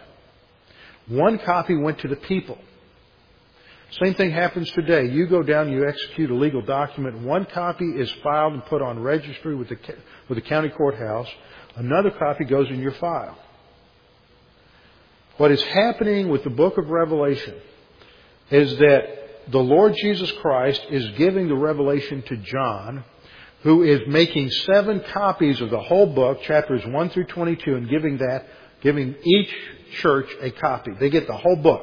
1 copy went to the people. Same thing happens today. You go down, you execute a legal document. 1 copy is filed and put on registry with the county courthouse. Another copy goes in your file. What is happening with the book of Revelation is that the Lord Jesus Christ is giving the revelation to John, who is making 7 copies of the whole book, chapters 1 through 22, and giving each church a copy. They get the whole book.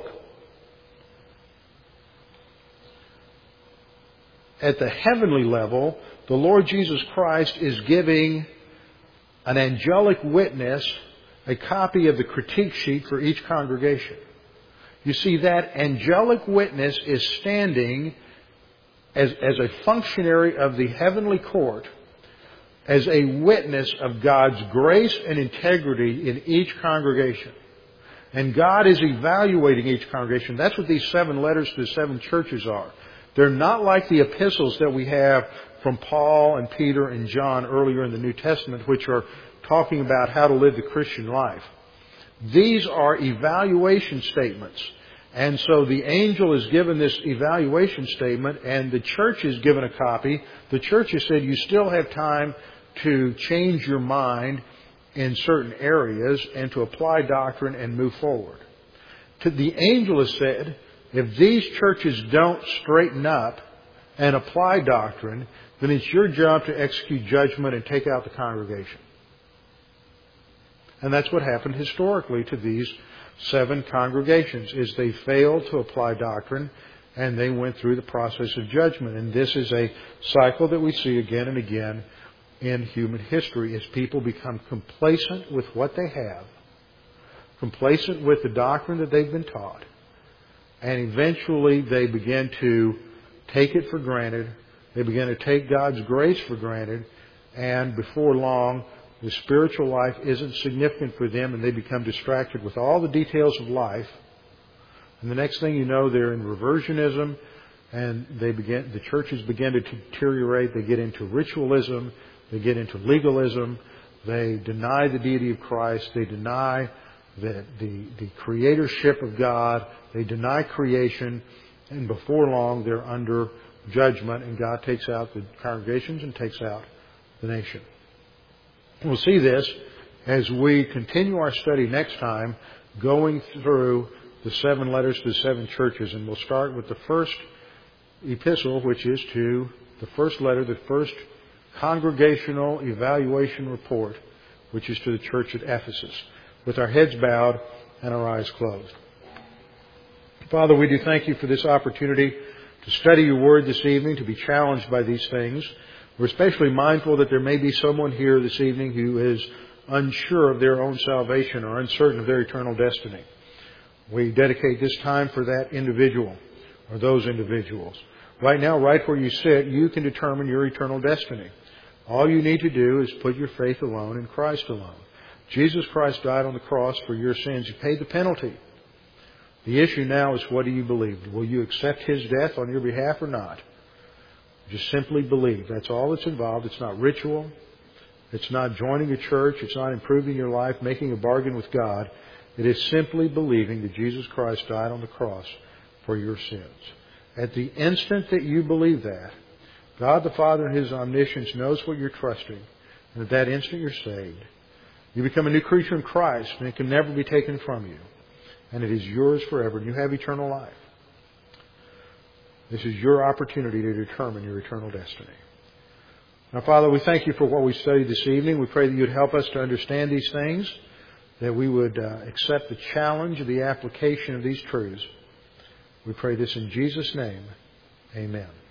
At the heavenly level, the Lord Jesus Christ is giving an angelic witness a copy of the critique sheet for each congregation. You see, that angelic witness is standing as a functionary of the heavenly court, as a witness of God's grace and integrity in each congregation. And God is evaluating each congregation. That's what these 7 letters to the 7 churches are. They're not like the epistles that we have from Paul and Peter and John earlier in the New Testament, which are talking about how to live the Christian life. These are evaluation statements. And so the angel is given this evaluation statement, and the church is given a copy. The church has said you still have time to change your mind in certain areas and to apply doctrine and move forward. The angel has said, if these churches don't straighten up and apply doctrine, then it's your job to execute judgment and take out the congregation. And that's what happened historically to these 7 congregations, is they failed to apply doctrine and they went through the process of judgment. And this is a cycle that we see again and again in human history as people become complacent with what they have, complacent with the doctrine that they've been taught, and eventually they begin to take it for granted. They begin to take God's grace for granted, and before long, the spiritual life isn't significant for them, and they become distracted with all the details of life. And the next thing you know, they're in reversionism, and the churches begin to deteriorate. They get into ritualism. They get into legalism. They deny the deity of Christ. They deny the creatorship of God. They deny creation. And before long, they're under judgment, and God takes out the congregations and takes out the nation. We'll see this as we continue our study next time, going through the 7 letters to the 7 churches. And we'll start with the first epistle, which is to the first letter, the first congregational evaluation report, which is to the church at Ephesus, with our heads bowed and our eyes closed. Father, we do thank you for this opportunity to study your word this evening, to be challenged by these things. We're especially mindful that there may be someone here this evening who is unsure of their own salvation or uncertain of their eternal destiny. We dedicate this time for that individual or those individuals. Right now, right where you sit, you can determine your eternal destiny. All you need to do is put your faith alone in Christ alone. Jesus Christ died on the cross for your sins. He paid the penalty. The issue now is, what do you believe? Will you accept His death on your behalf or not? Just simply believe. That's all that's involved. It's not ritual. It's not joining a church. It's not improving your life, making a bargain with God. It is simply believing that Jesus Christ died on the cross for your sins. At the instant that you believe that, God the Father in His omniscience knows what you're trusting. And at that instant you're saved. You become a new creature in Christ, and it can never be taken from you. And it is yours forever, and you have eternal life. This is your opportunity to determine your eternal destiny. Now, Father, we thank you for what we studied this evening. We pray that you would help us to understand these things, that we would accept the challenge of the application of these truths. We pray this in Jesus' name. Amen.